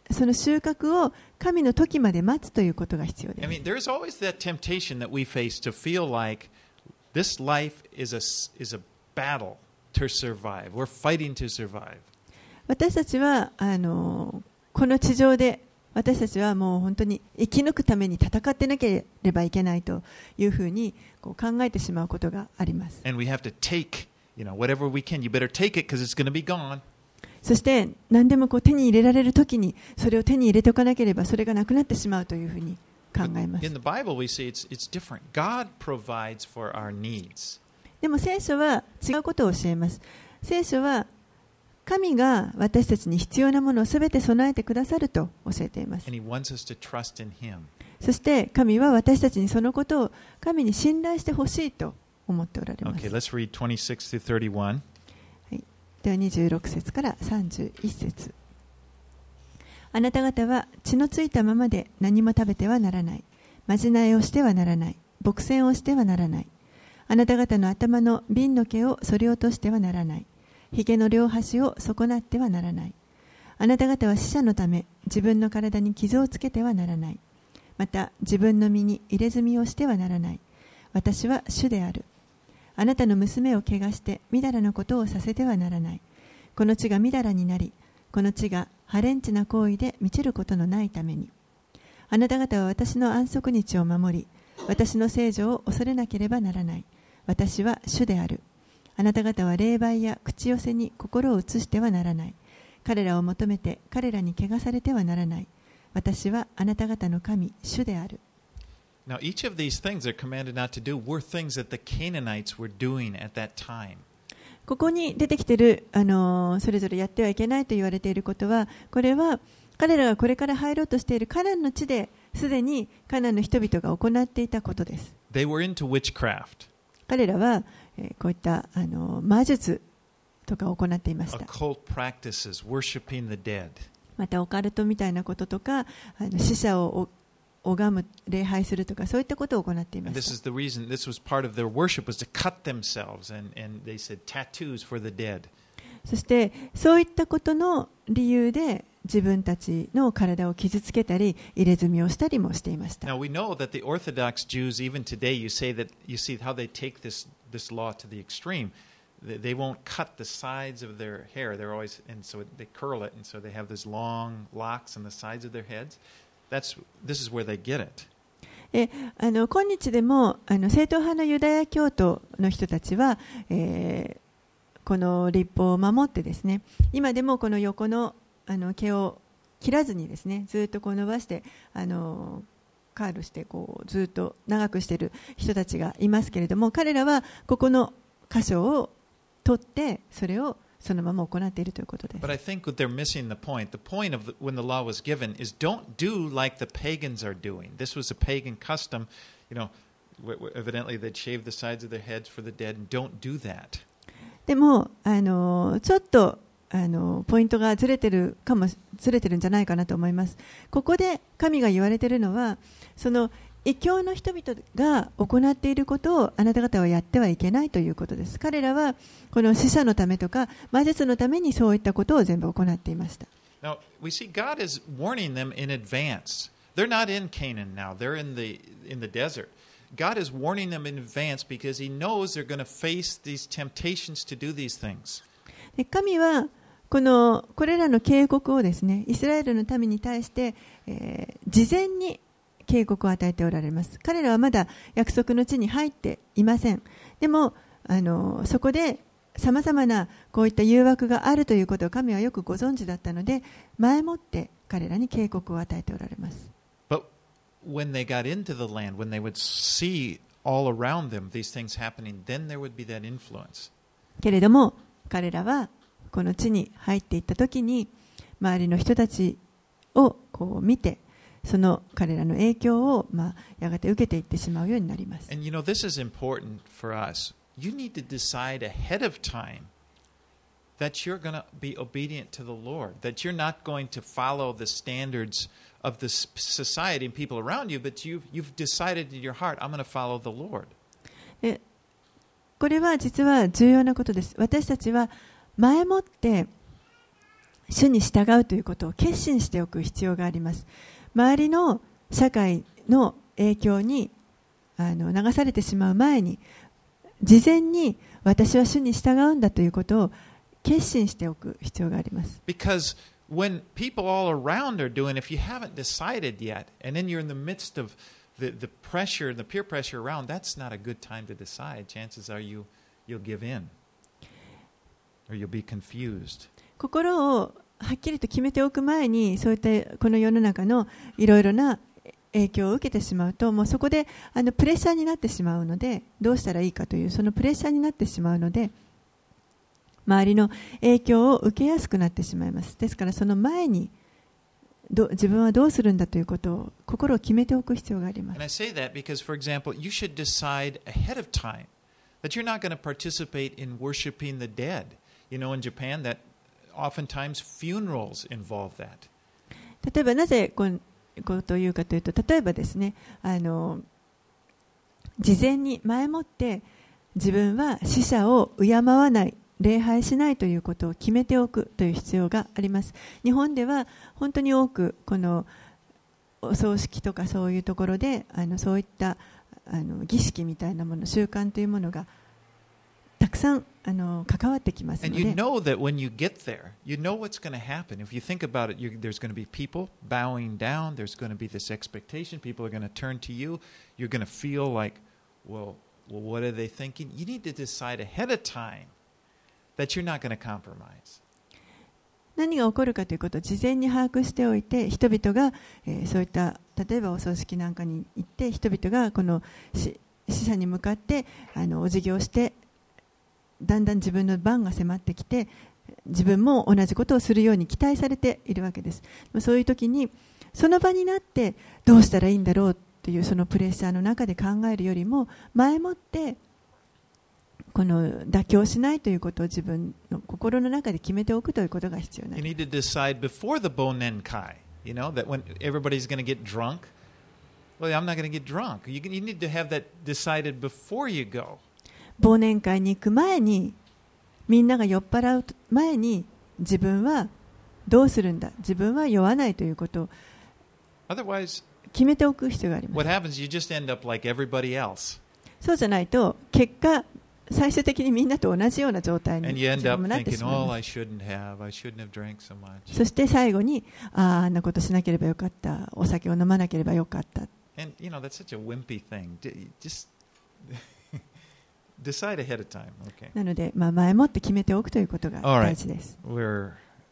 その収穫を神の時まで待つということが必要です。 I mean, there's always that temptation that we face to feel like this life is a, is a battle to survive. We're fighting to survive. 私たちはあのこの地上で私たちはもう本当に生き抜くために戦ってなければいけないというふうにこう考えてしまうことがあります。 And we have to take, you know, whatever we can. You better take it because it's going to be gone. そして何でもこう手に入れられるときにそれを手に入れておかなければそれがなくなってしまうというふうに考えます。 In the Bible, we see it's it's different. God provides for our needs. でも聖書は違うことを教えます。聖書は神が私たちに必要なものをすべて備えてくださると教えています。 And He wants us to trust in Him. そして神は私たちにそのことを神に信頼してほしいと思っておられます。 Okay, let's read twenty-six through thirty-one. はい、ではにじゅうろく節からさんじゅういち節。あなた方は血のついたままで何も食べてはならない。まじないをしてはならない。牧洗をしてはならない。あなた方の頭の鬢の毛を剃り落としてはならない。ひげの両端を損なってはならない。あなた方は死者のため自分の体に傷をつけてはならない。また自分の身に入れ墨をしてはならない。私は主である。あなたの娘を汚してみだらなことをさせてはならない。この地がみだらになり、この地が破廉恥な行為で満ちることのないために。あなた方は私の安息日を守り、私の聖女を恐れなければならない。私は主である。あなた方は霊媒や口寄せに心を移してはならない。彼らを求めて彼らに汚されてはならない。私はあなた方の神、主である。 Now, each of these things they're commanded not to do were things that the Canaanites were doing at that time. ここに出てきている、あのー、それぞれやってはいけないと言われていることは、これは彼らがこれから入ろうとしているカナンの地ですでにカナンの人々が行っていたことです。 They were into witchcraft. 彼らは、えー、こういったあの魔術とかを行っていました。 Occult practices, worshiping the dead. またオカルトみたいなこととか、あの死者を拝む、礼拝するとかそういったことを行っていま And し this た。 is the reason, this was part of their worship, was to cut themselves, and, and they said tattoos for the dead. そしてそういったことの理由で自分たちの体を傷つけたり入れ墨をしたりもしていました。 Now we know that the Orthodox Jews, even today, you say that you see how they take this this law to the extreme. They, they won't cut the sides of their hair. They're always, and so they curl it, and so they have these long locks on the sides of their heads. That's this is where they get it. えあの今日でもあの正統派のユダヤ教徒の人たちは、えー、この律法を守ってですね、今でもこの横のあの毛を切らずにですね、ずっとこう伸ばしてあのカールしてこうずっと長くしている人たちがいますけれども、彼らはここの箇所を取ってそれをそのまま行っているということです。 But I think that they're missing the point. The point of the, when the law was given is don't do like the pagans are doing. This was a pagan custom. You know, evidently they'd shave the sides of their heads for the dead, and don't do that. でもあのちょっとあのポイントがずれてるかもずれてるんじゃないかなと思います。ここで神が言われているのは、その異教の人々が行っていることをあなた方はやってはいけないということです。彼らはこの死者のためとか魔術のためにそういったことを全部行っていました。 Now we see God is warning them in advance. They're not in Canaan now. They're in the in the desert. God is warning them in advance because He knows they're going to face these temptations to do these things. で神はこのこれらの警告をですね、イスラエルの民に対して、えー、事前に警告を与えておられます。彼らはまだ約束の地に入っていません。でもあのそこでさまざまなこういった誘惑があるということを神はよくご存知だったので、前もって彼らに警告を与えておられます。 But when they got into the land, when they would see all around them these things happening, then there would be that influence. けれども彼らはこの地に入っていったときに周りの人たちをこう見て、その彼らの影響を、まあ、やがて受けていってしまうようになります。 And you know, this is important for us. You need to decide ahead of time that you're going to be obedient to the Lord, that you're not going to follow the standards of the society and people around you, but you've, you've decided in your heart, I'm going to follow the Lord. でこれは実は重要なことです。私たちは前もって主に従うということを決心しておく必要があります。周りの社会の影響にあの流されてしまう前に、事前に私は主に従うんだということを決心しておく必要があります。 Because when people all around are doing, if you haven't decided yet, and then you're in the midst of the, the pressure, the peer pressure around, that's not a good time to decide. Chances are you, you'll give in, or you'll be confused. 心をはっきりと決めておく前に、そういったこの世の中のいろいろな影響を受けてしまうと、もうそこであのプレッシャーになってしまうので、どうしたらいいかというそのプレッシャーになってしまうので、周りの影響を受けやすくなってしまいます。ですからその前にど自分はどうするんだということを心を決めておく必要があります。 And I say that because, for example, you should decide ahead of time that you're not going to participate in worshiping the dead. You know, in Japan, that oftentimes funerals involve that. 例えばなぜこうことを言うかというと、例えばですね、あの事前に前もって自分は死者を敬わない、礼拝しないということを決めておくという必要があります。日本では本当に多くこのお葬式とかそういうところであのそういったあの儀式みたいなもの、習慣というものがたくさんあの関わってきますの And で。 you know that when you get there, you know what's going to happen. If you think about it, you, there's going to be people bowing down. There's going to be this expectation. People are going to turn to you. You're going to feel like, well, well, what are they thinking? You need to decide ahead of time that you're not going to compromise. 何が起こるかということを事前に把握しておいて、人々が、えー、そういった例えばお葬式なんかに行って人々がこの死者に向かってあのお辞儀をしてだんだん自分の番が迫ってきて、自分も同じことをするように期待されているわけです。そういう時にその場になってどうしたらいいんだろうというそのプレッシャーの中で考えるよりも、前もってこの妥協しないということを自分の心の中で決めておくということが必要な You ん need です。 to decide before the Bonenkai, you know, that when everybody's going to get drunk, well, I'm not going to get drunk. You, you need to have that decided before you go. 忘年会に行く前に、みんなが酔っ払う前に自分はどうするんだ、自分は酔わないということを Otherwise, 決めておく必要があります。 what happens, you just end up like everybody else. そうじゃないと結果最終的にみんなと同じような状態に And you 自 end 分 up もなって thinking, しまい oh, ま I す。 shouldn't have. I shouldn't have drank so much. そして最後に、ああ、あんなことしなければよかった、お酒を飲まなければよかった。 And, you know, that's such a wimpy thing. D- Just decide ahead of time. Okay. なので、まあ、前もって決めておくということが All right. 大事です。 We're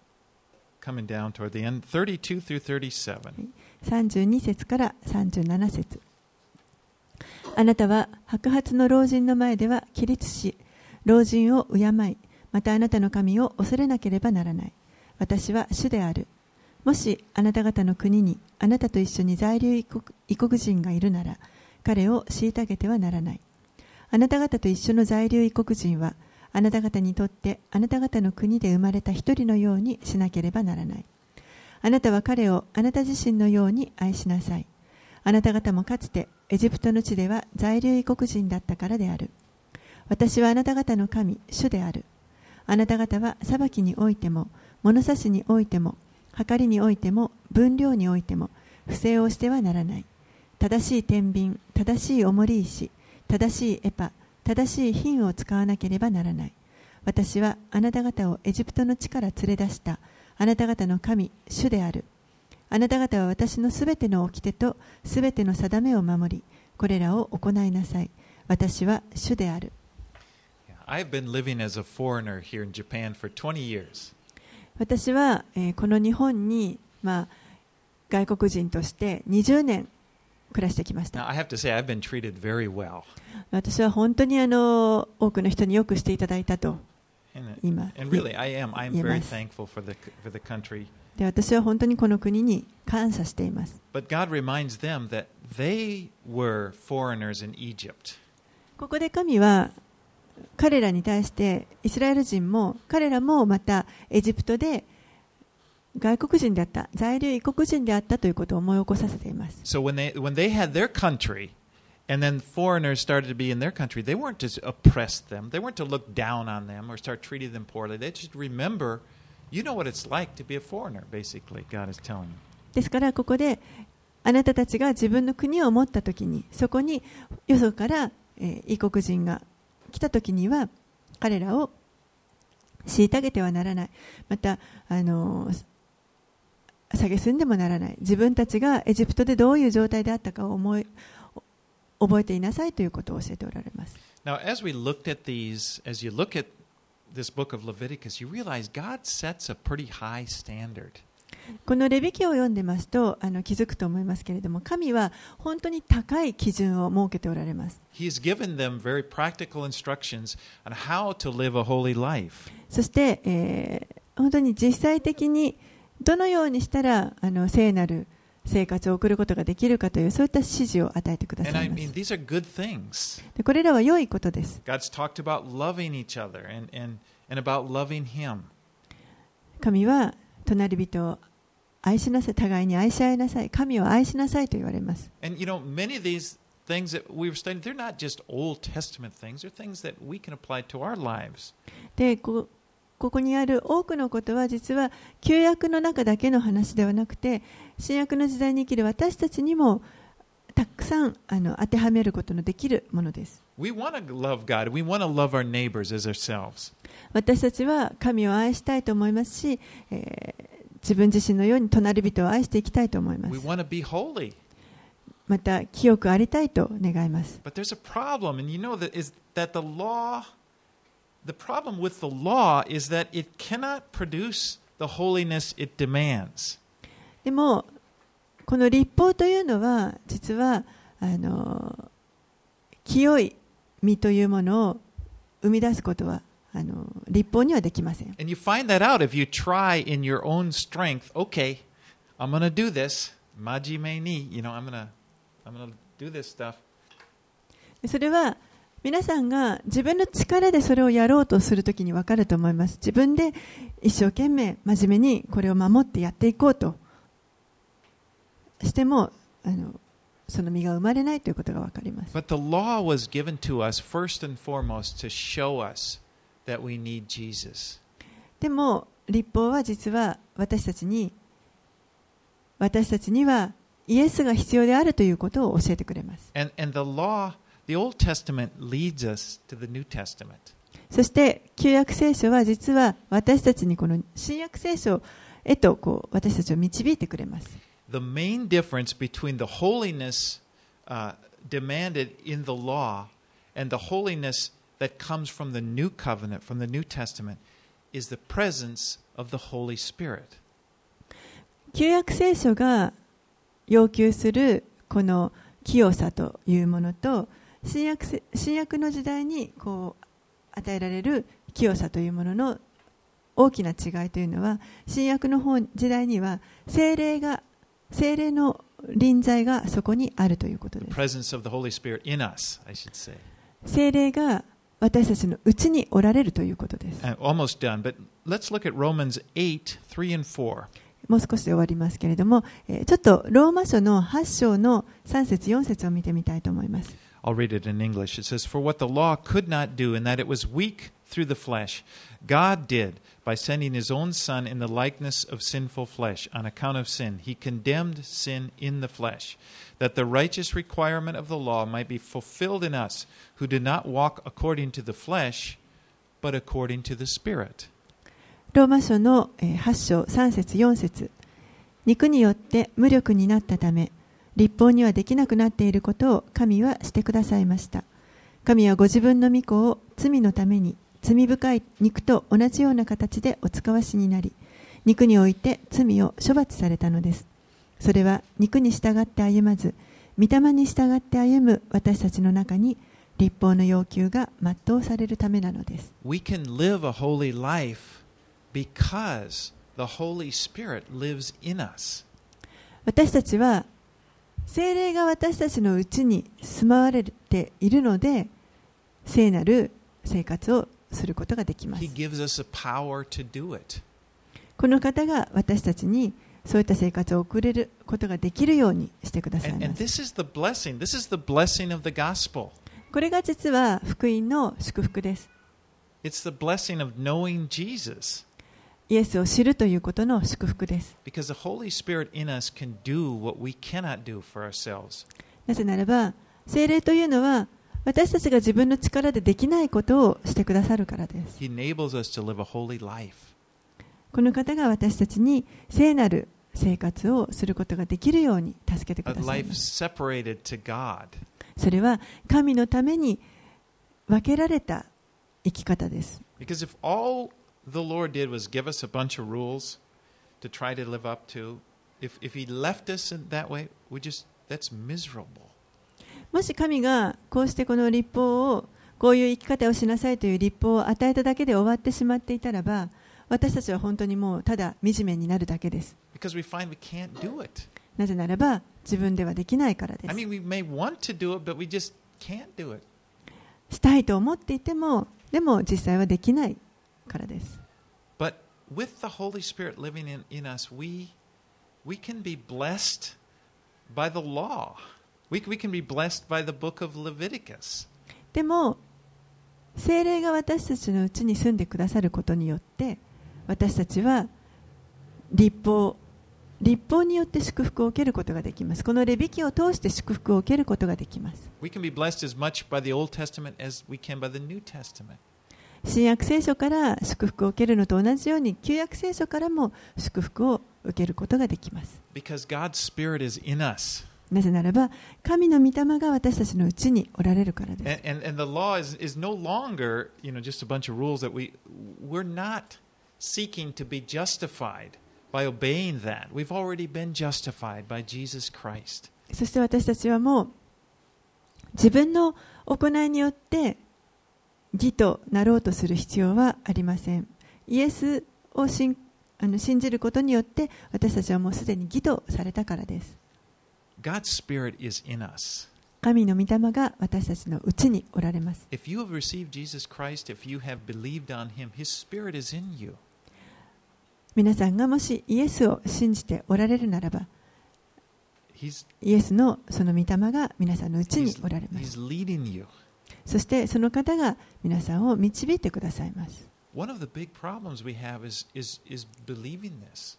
coming down toward the end. thirty-two through thirty-seven. さんじゅうに節からさんじゅうなな節。あなたは白髪の老人の前では起立し、老人を敬い、またあなたの神を恐れなければならない。私は主である。もしあなた方の国にあなたと一緒に在留異国、異国人がいるなら、彼を虐げてはならない。あなた方と一緒の在留異国人は、あなた方にとってあなた方の国で生まれた一人のようにしなければならない。あなたは彼をあなた自身のように愛しなさい。あなた方もかつてエジプトの地では在留異国人だったからである。私はあなた方の神、主である。あなた方は裁きにおいても、物差しにおいても、計りにおいても、分量においても、不正をしてはならない。正しい天秤、正しい重り石、正しいエパ、正しい品を使わなければならない。私はあなた方をエジプトの地から連れ出したあなた方の神、主である。あなた方は私のすべての掟とすべての定めを守り、これらを行いなさい。私は主である。 I've been living as a foreigner here in Japan for twenty years. 私は、えーこの日本に、まあ、外国人としてにじゅうねん暮らしてきまし Now, た。 I have to say, I've been treated very well. 私は本当にあの多くの人によくしていただいたと And, 今 and really, I am. I'm 言え very ます。 thankful for the, for the country. で、私は本当にこの国に感謝しています。 But God reminds them that they were foreigners in Egypt. ここで神は彼らに対してイスラエル人も彼らもまたエジプトで外国人であった、在留異国人であったということを思い起こさせています。 So when they, when they had their country, and then foreigners started to be in their country, they weren't to oppress them. They weren't to look down on them or start treating them poorly. They just remember, You know what it's like to be a foreigner, basically, God is telling you. ですからここであなたたちが自分の国を持ったときに、そこによそから、えー、異国人が来たときには彼らを虐げてはならない。またあの蔑んでもならない。自分たちがエジプトでどういう状態であったかを思い覚えていなさいということを教えておられます。 Now, as we looked at these, as you look at this book of Leviticus, you realize God sets a pretty high standard. このレビ記を読んでますとあの気づくと思いますけれども、神は本当に高い基準を設けておられます。 He's given them very practical instructions on how to live a holy life. そして、えー、本当に実際的にどのようにしたらあの聖なる生活を送ることができるかというそういった指示を与えてくださ And I いま mean, す。 these are good things. でこれらは良いことです。 God's talked about loving each other and, and, and about loving Him. 神は隣人を愛しなさい、互いに愛し合いなさい、神を愛しなさいと言われます。 And you know, many of these things that we were studying, they're not just Old Testament things, they're things that we can apply to our lives. でこここにある多くのことは実は旧約の中だけの話ではなくて、新約の時代に生きる私たちにもたくさんあの当てはめることのできるものです。 We want to love God. We want to love our neighbors as ourselves. 私たちは神を愛したいと思いますし、えー自分自身のように隣人を愛していきたいと思いま We す。 want to be holy. また清くありたいと願います。 But there's a problem, and you know that is that the law, the problem with the law is that it cannot produce the holiness it demands. でもこの律法というのは実はあの清い実というものを生み出すことはあの律法にはできません。 And you find that out if you try in your own strength. Okay, I'm going to do this. Majime ni, you know, I'm going to, I'm going to do this stuff. それは皆さんが自分の力でそれをやろうとするときに分かると思います。自分で一生懸命真面目にこれを守ってやっていこうとしてもあのその実が生まれないということが分かります。 But the law was given to us first and foremost to show us that we need Jesus. でも律法は実は私たちに私たちにはイエスが必要であるということを教えてくれます。 And, and the law, the Old Testament leads us to the New Testament. そして旧約聖書は実は私たちにこの新約聖書へとこう私たちを導いてくれます。 The main difference between the holiness uh, demanded in the law and the holiness that comes from the new covenant, from the New Testament, is the presence of the Holy Spirit. 旧約聖書が要求するこの清さというものと新約せ新約の時代にこう与えられる清さというものの大きな違いというのは、新約の方時代には聖霊が聖霊の臨在がそこにあるということで The す。 presence of the Holy Spirit in us, I should say. 聖霊が私たちのうちにおられるということです。 Uh, almost done, but let's look at Romans eight, three and four. もう少しで終わりますけれども、えーちょっとローマ書のはち章のさん節よん節を見てみたいと思います。 I'll read it in English. It says, For what the law could not do, in that it was weak through the flesh, God did by sending his own Son in the likeness of sinful flesh. On account of sin, he condemned sin in the flesh, that the righteous requirement of the law might be fulfilled in us, who do not walk according to the flesh, but according to the Spirit. ローマ書のはち章さん節よん節、肉によって無力になったため律法にはできなくなっていることを神はしてくださいました。神はご自分の御子を罪のために罪深い肉と同じような形でお使わしになり、肉において罪を処罰されたのです。それは肉に従って歩まず御霊に従って歩む私たちの中に律法の要求が全うされるためなのです。 We can live a holy life because the Holy Spirit lives in us. 私たちは聖霊が私たちのうちに住まわれているので聖なる生活をすることができます。 He gives us a power to do it. この方が私たちにそういった生活を送れることができるようにしてください And, ま and す。 this is the blessing. This is the blessing of the gospel. これが実は福音の祝福です。 It's the blessing of knowing Jesus. イエスを知るということの祝福です。 Because the Holy Spirit in us can do what we cannot do for ourselves. なぜならば、聖霊というのは私たちが自分の力でできないことをしてくださるからです。 He enables us to live a holy life. この方が私たちに聖なる生活をすることができるように助けてく A ださい life ます。 separated to God. それは神のために分けられた生き方です。 Because if all the Lord did was give us a bunch of rules to try to live up to, if, if He left us in that way, we just, that's miserable. もし神がこうしてこの律法をこういう生き方をしなさいという律法を与えただけで終わってしまっていたらば、私たちは本当にもうただ惨めになるだけです。 Because we find we can't do it. なぜならば自分ではできないからで I す。 mean, we may want to do it, but we just can't do it. したいと思っていても、でも実際はできないからです。 But with the Holy Spirit living in, in us, we, we can be blessed by the law. We, we can be blessed by the book of Leviticus. でも聖霊が私たちのうちに住んでくださることによって私たちは律法律法によって祝福を受けることができます。このレビ記を通して祝福を受けることができます。 We can be blessed as much by the Old Testament as we can by the New Testament. 新約聖書から祝福を受けるのと同じように旧約聖書からも祝福を受けることができます。 Because God's Spirit is in us. なぜならば神の御霊が私たちのうちにおられるからです。 And, and, and the law is, is no longer, you know, just a bunch of rules that we, we're not seeking to be justified by obeying that. We've already been justified by Jesus Christ. そして私たちはもう自分の行いによって義となろうとする必要はありません。イエスを信あの信じることによって私たちはもうすでに義とされたからです。 God's Spirit is in us. 神の御霊が私たちのうちにおられます。 If you have received Jesus Christ, if you have believed on Him, His Spirit is in you. 皆さんがもしイエスを信じておられるならば、 He's, イエスのその御霊が皆さんのうちに he's, おられます。 he's leading you. そしてその方が皆さんを導いてくださいます。 One of the big problems we have is, is, is believing this.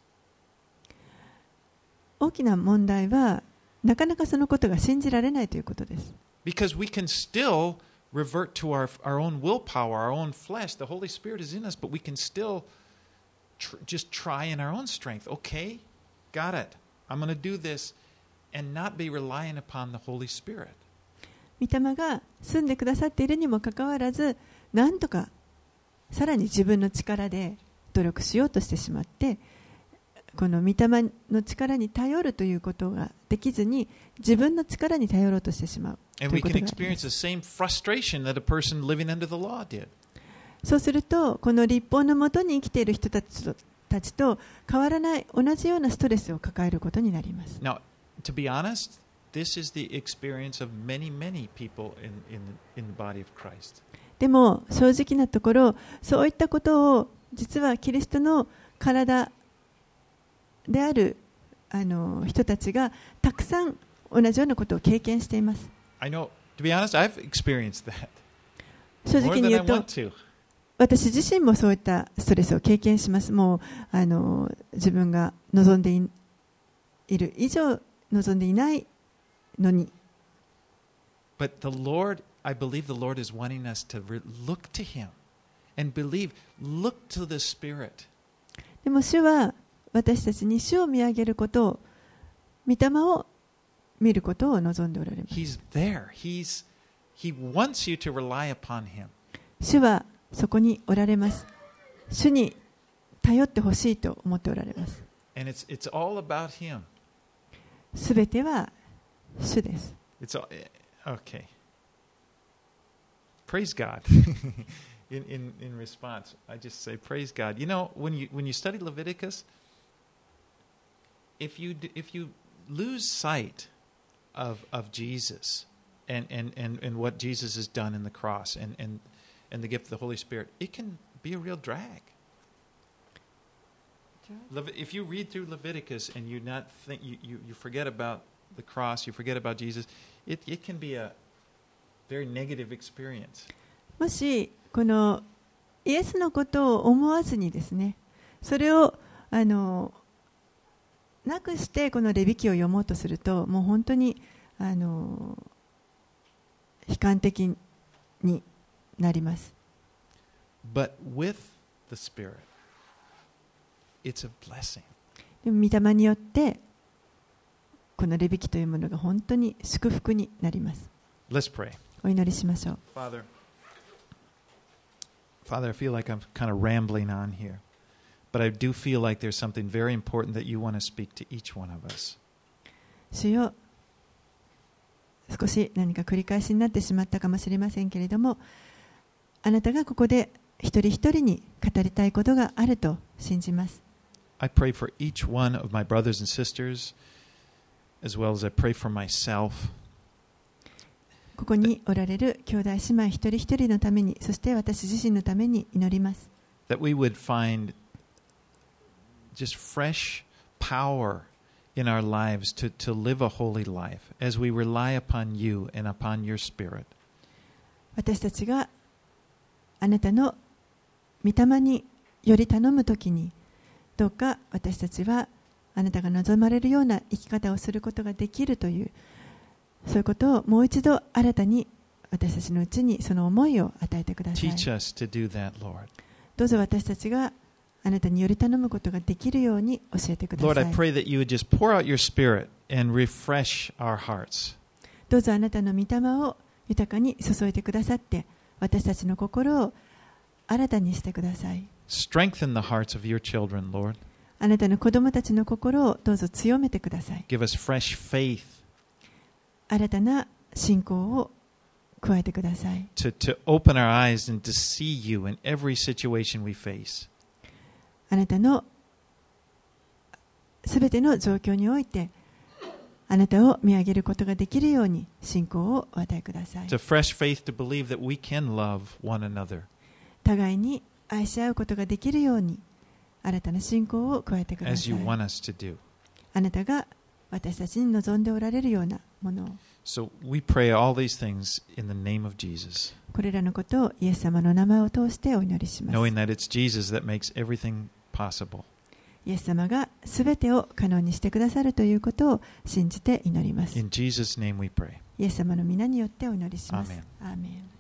大きな問題はなかなかそのことが信じられないということです。 Because we can still revert to our, our own willpower, our own flesh. The Holy Spirit is in us, but we can still tr- just try in our own strength. Okay, got it. I'm going to do this and not be relying upon the Holy Spirit. 御霊が住んでくださっているにもかかわらず、なんとかさらに自分の力で努力しようとしてしまって、この御霊の力に頼るということができずに、自分の力に頼ろうとしてしまうと And いう we こ can とがありま experience す。 the same frustration that a person living under the law did. そうすると、この律法のもとに生きている人たちとたちと変わらない同じようなストレスを抱えることになります。 Now, to be honest, this is the experience of many, many people in, in, in the body of Christ. でも正直なところ、そういったことを実はキリストの体であるあの人たちがたくさん同じようなことを経験しています。 I know, to be honest, I've experienced that 正 more 直に than 言 I うと want to. 私自身もそういったストレスを経験します。もうあの自分が望んで い, いる以上望んでいないのに。 But the Lord, I believe the Lord is wanting us to re- look to Him and believe, look to the Spirit. でも主は私たちに主を見上げることを、御霊を見ることを望んでおられます。 He's there. He's, he wants you to rely upon Him. 主はそこにおられます。主に頼ってほしいと思っておられます。 And it's, it's all about Him. すべては主です。 It's all, okay. Praise God. in, in, in response, I just say, praise God. You know, when you, when you study Leviticus, if you, d- if you lose sight of, of Jesus and, and, and, and what Jesus has done in the cross and, and, and the gift of the Holy Spirit, it can be a real drag. Lev- If you read through Leviticus and you not think you, you, you forget about the cross, you forget about Jesus, it, it can be a very negative experience. もしこのイエスのことを思わずにですね、 それをあのなくしてこのレビ記を読もうとすると、もう本当にあの悲観的になります。 But with the Spirit, it's a blessing. でも御霊によってこのレビ記というものが本当に祝福になります。 Let's pray. お祈りしましょう。 Father, Father, I feel like I'm kind of rambling on here, but I do feel like there's something very important that you want to speak to each one of us. 主よ、少し何か繰り返しになってしまったかもしれませんけれども、あなたがここで一人一人に語りたいことがあると信じます。 I pray for each one of my brothers and sisters, as well as I pray for myself. ここにおられる兄弟姉妹一人一人のために、そして私自身のために祈ります。 That we would find just fresh power in our lives to, to live a holy life as we rely upon you and upon your Spirit. 私たちがあなたの御霊により頼むときに、どうか私たちはあなたが望まれるような生き方をすることができるという、そういうことをもう一度新たに私たちのうちにその思いを与えてください。 Teach us to do that, Lord. どうぞ私たちがあなたにより頼むことができるように教えてください。 Lord, I pray that you would just pour out your Spirit and refresh our hearts. どうぞあなたの御霊を豊かに注いでくださって、私たちの心を新たにしてください。 Strengthen the hearts of your children, Lord. あなたの子供たちの心をどうぞ強めてください。 Give us fresh faith 新たな信仰を加えてください。 to, to open our eyes and to see you in every situation we face. あなたのすべての状況においてあなたを見上げることができるように信仰をお与えください。 To fresh faith to believe that we can love one another. 互いに愛し合うことができるように新たな信仰を加えてくだ as さ you い。 want us to do. あなたが私たちに望んでおられるようなものを、 So we pray all these things in the name of Jesus, これらのことをイエス様の名前を通してお祈りします。 knowing that it's Jesus that makes everything possible. イエス様がすべてを可能にしてくださるということを信じて祈ります。 In Jesus' name we pray. イエス様の皆によってお祈りします。 アーメン。 アーメン。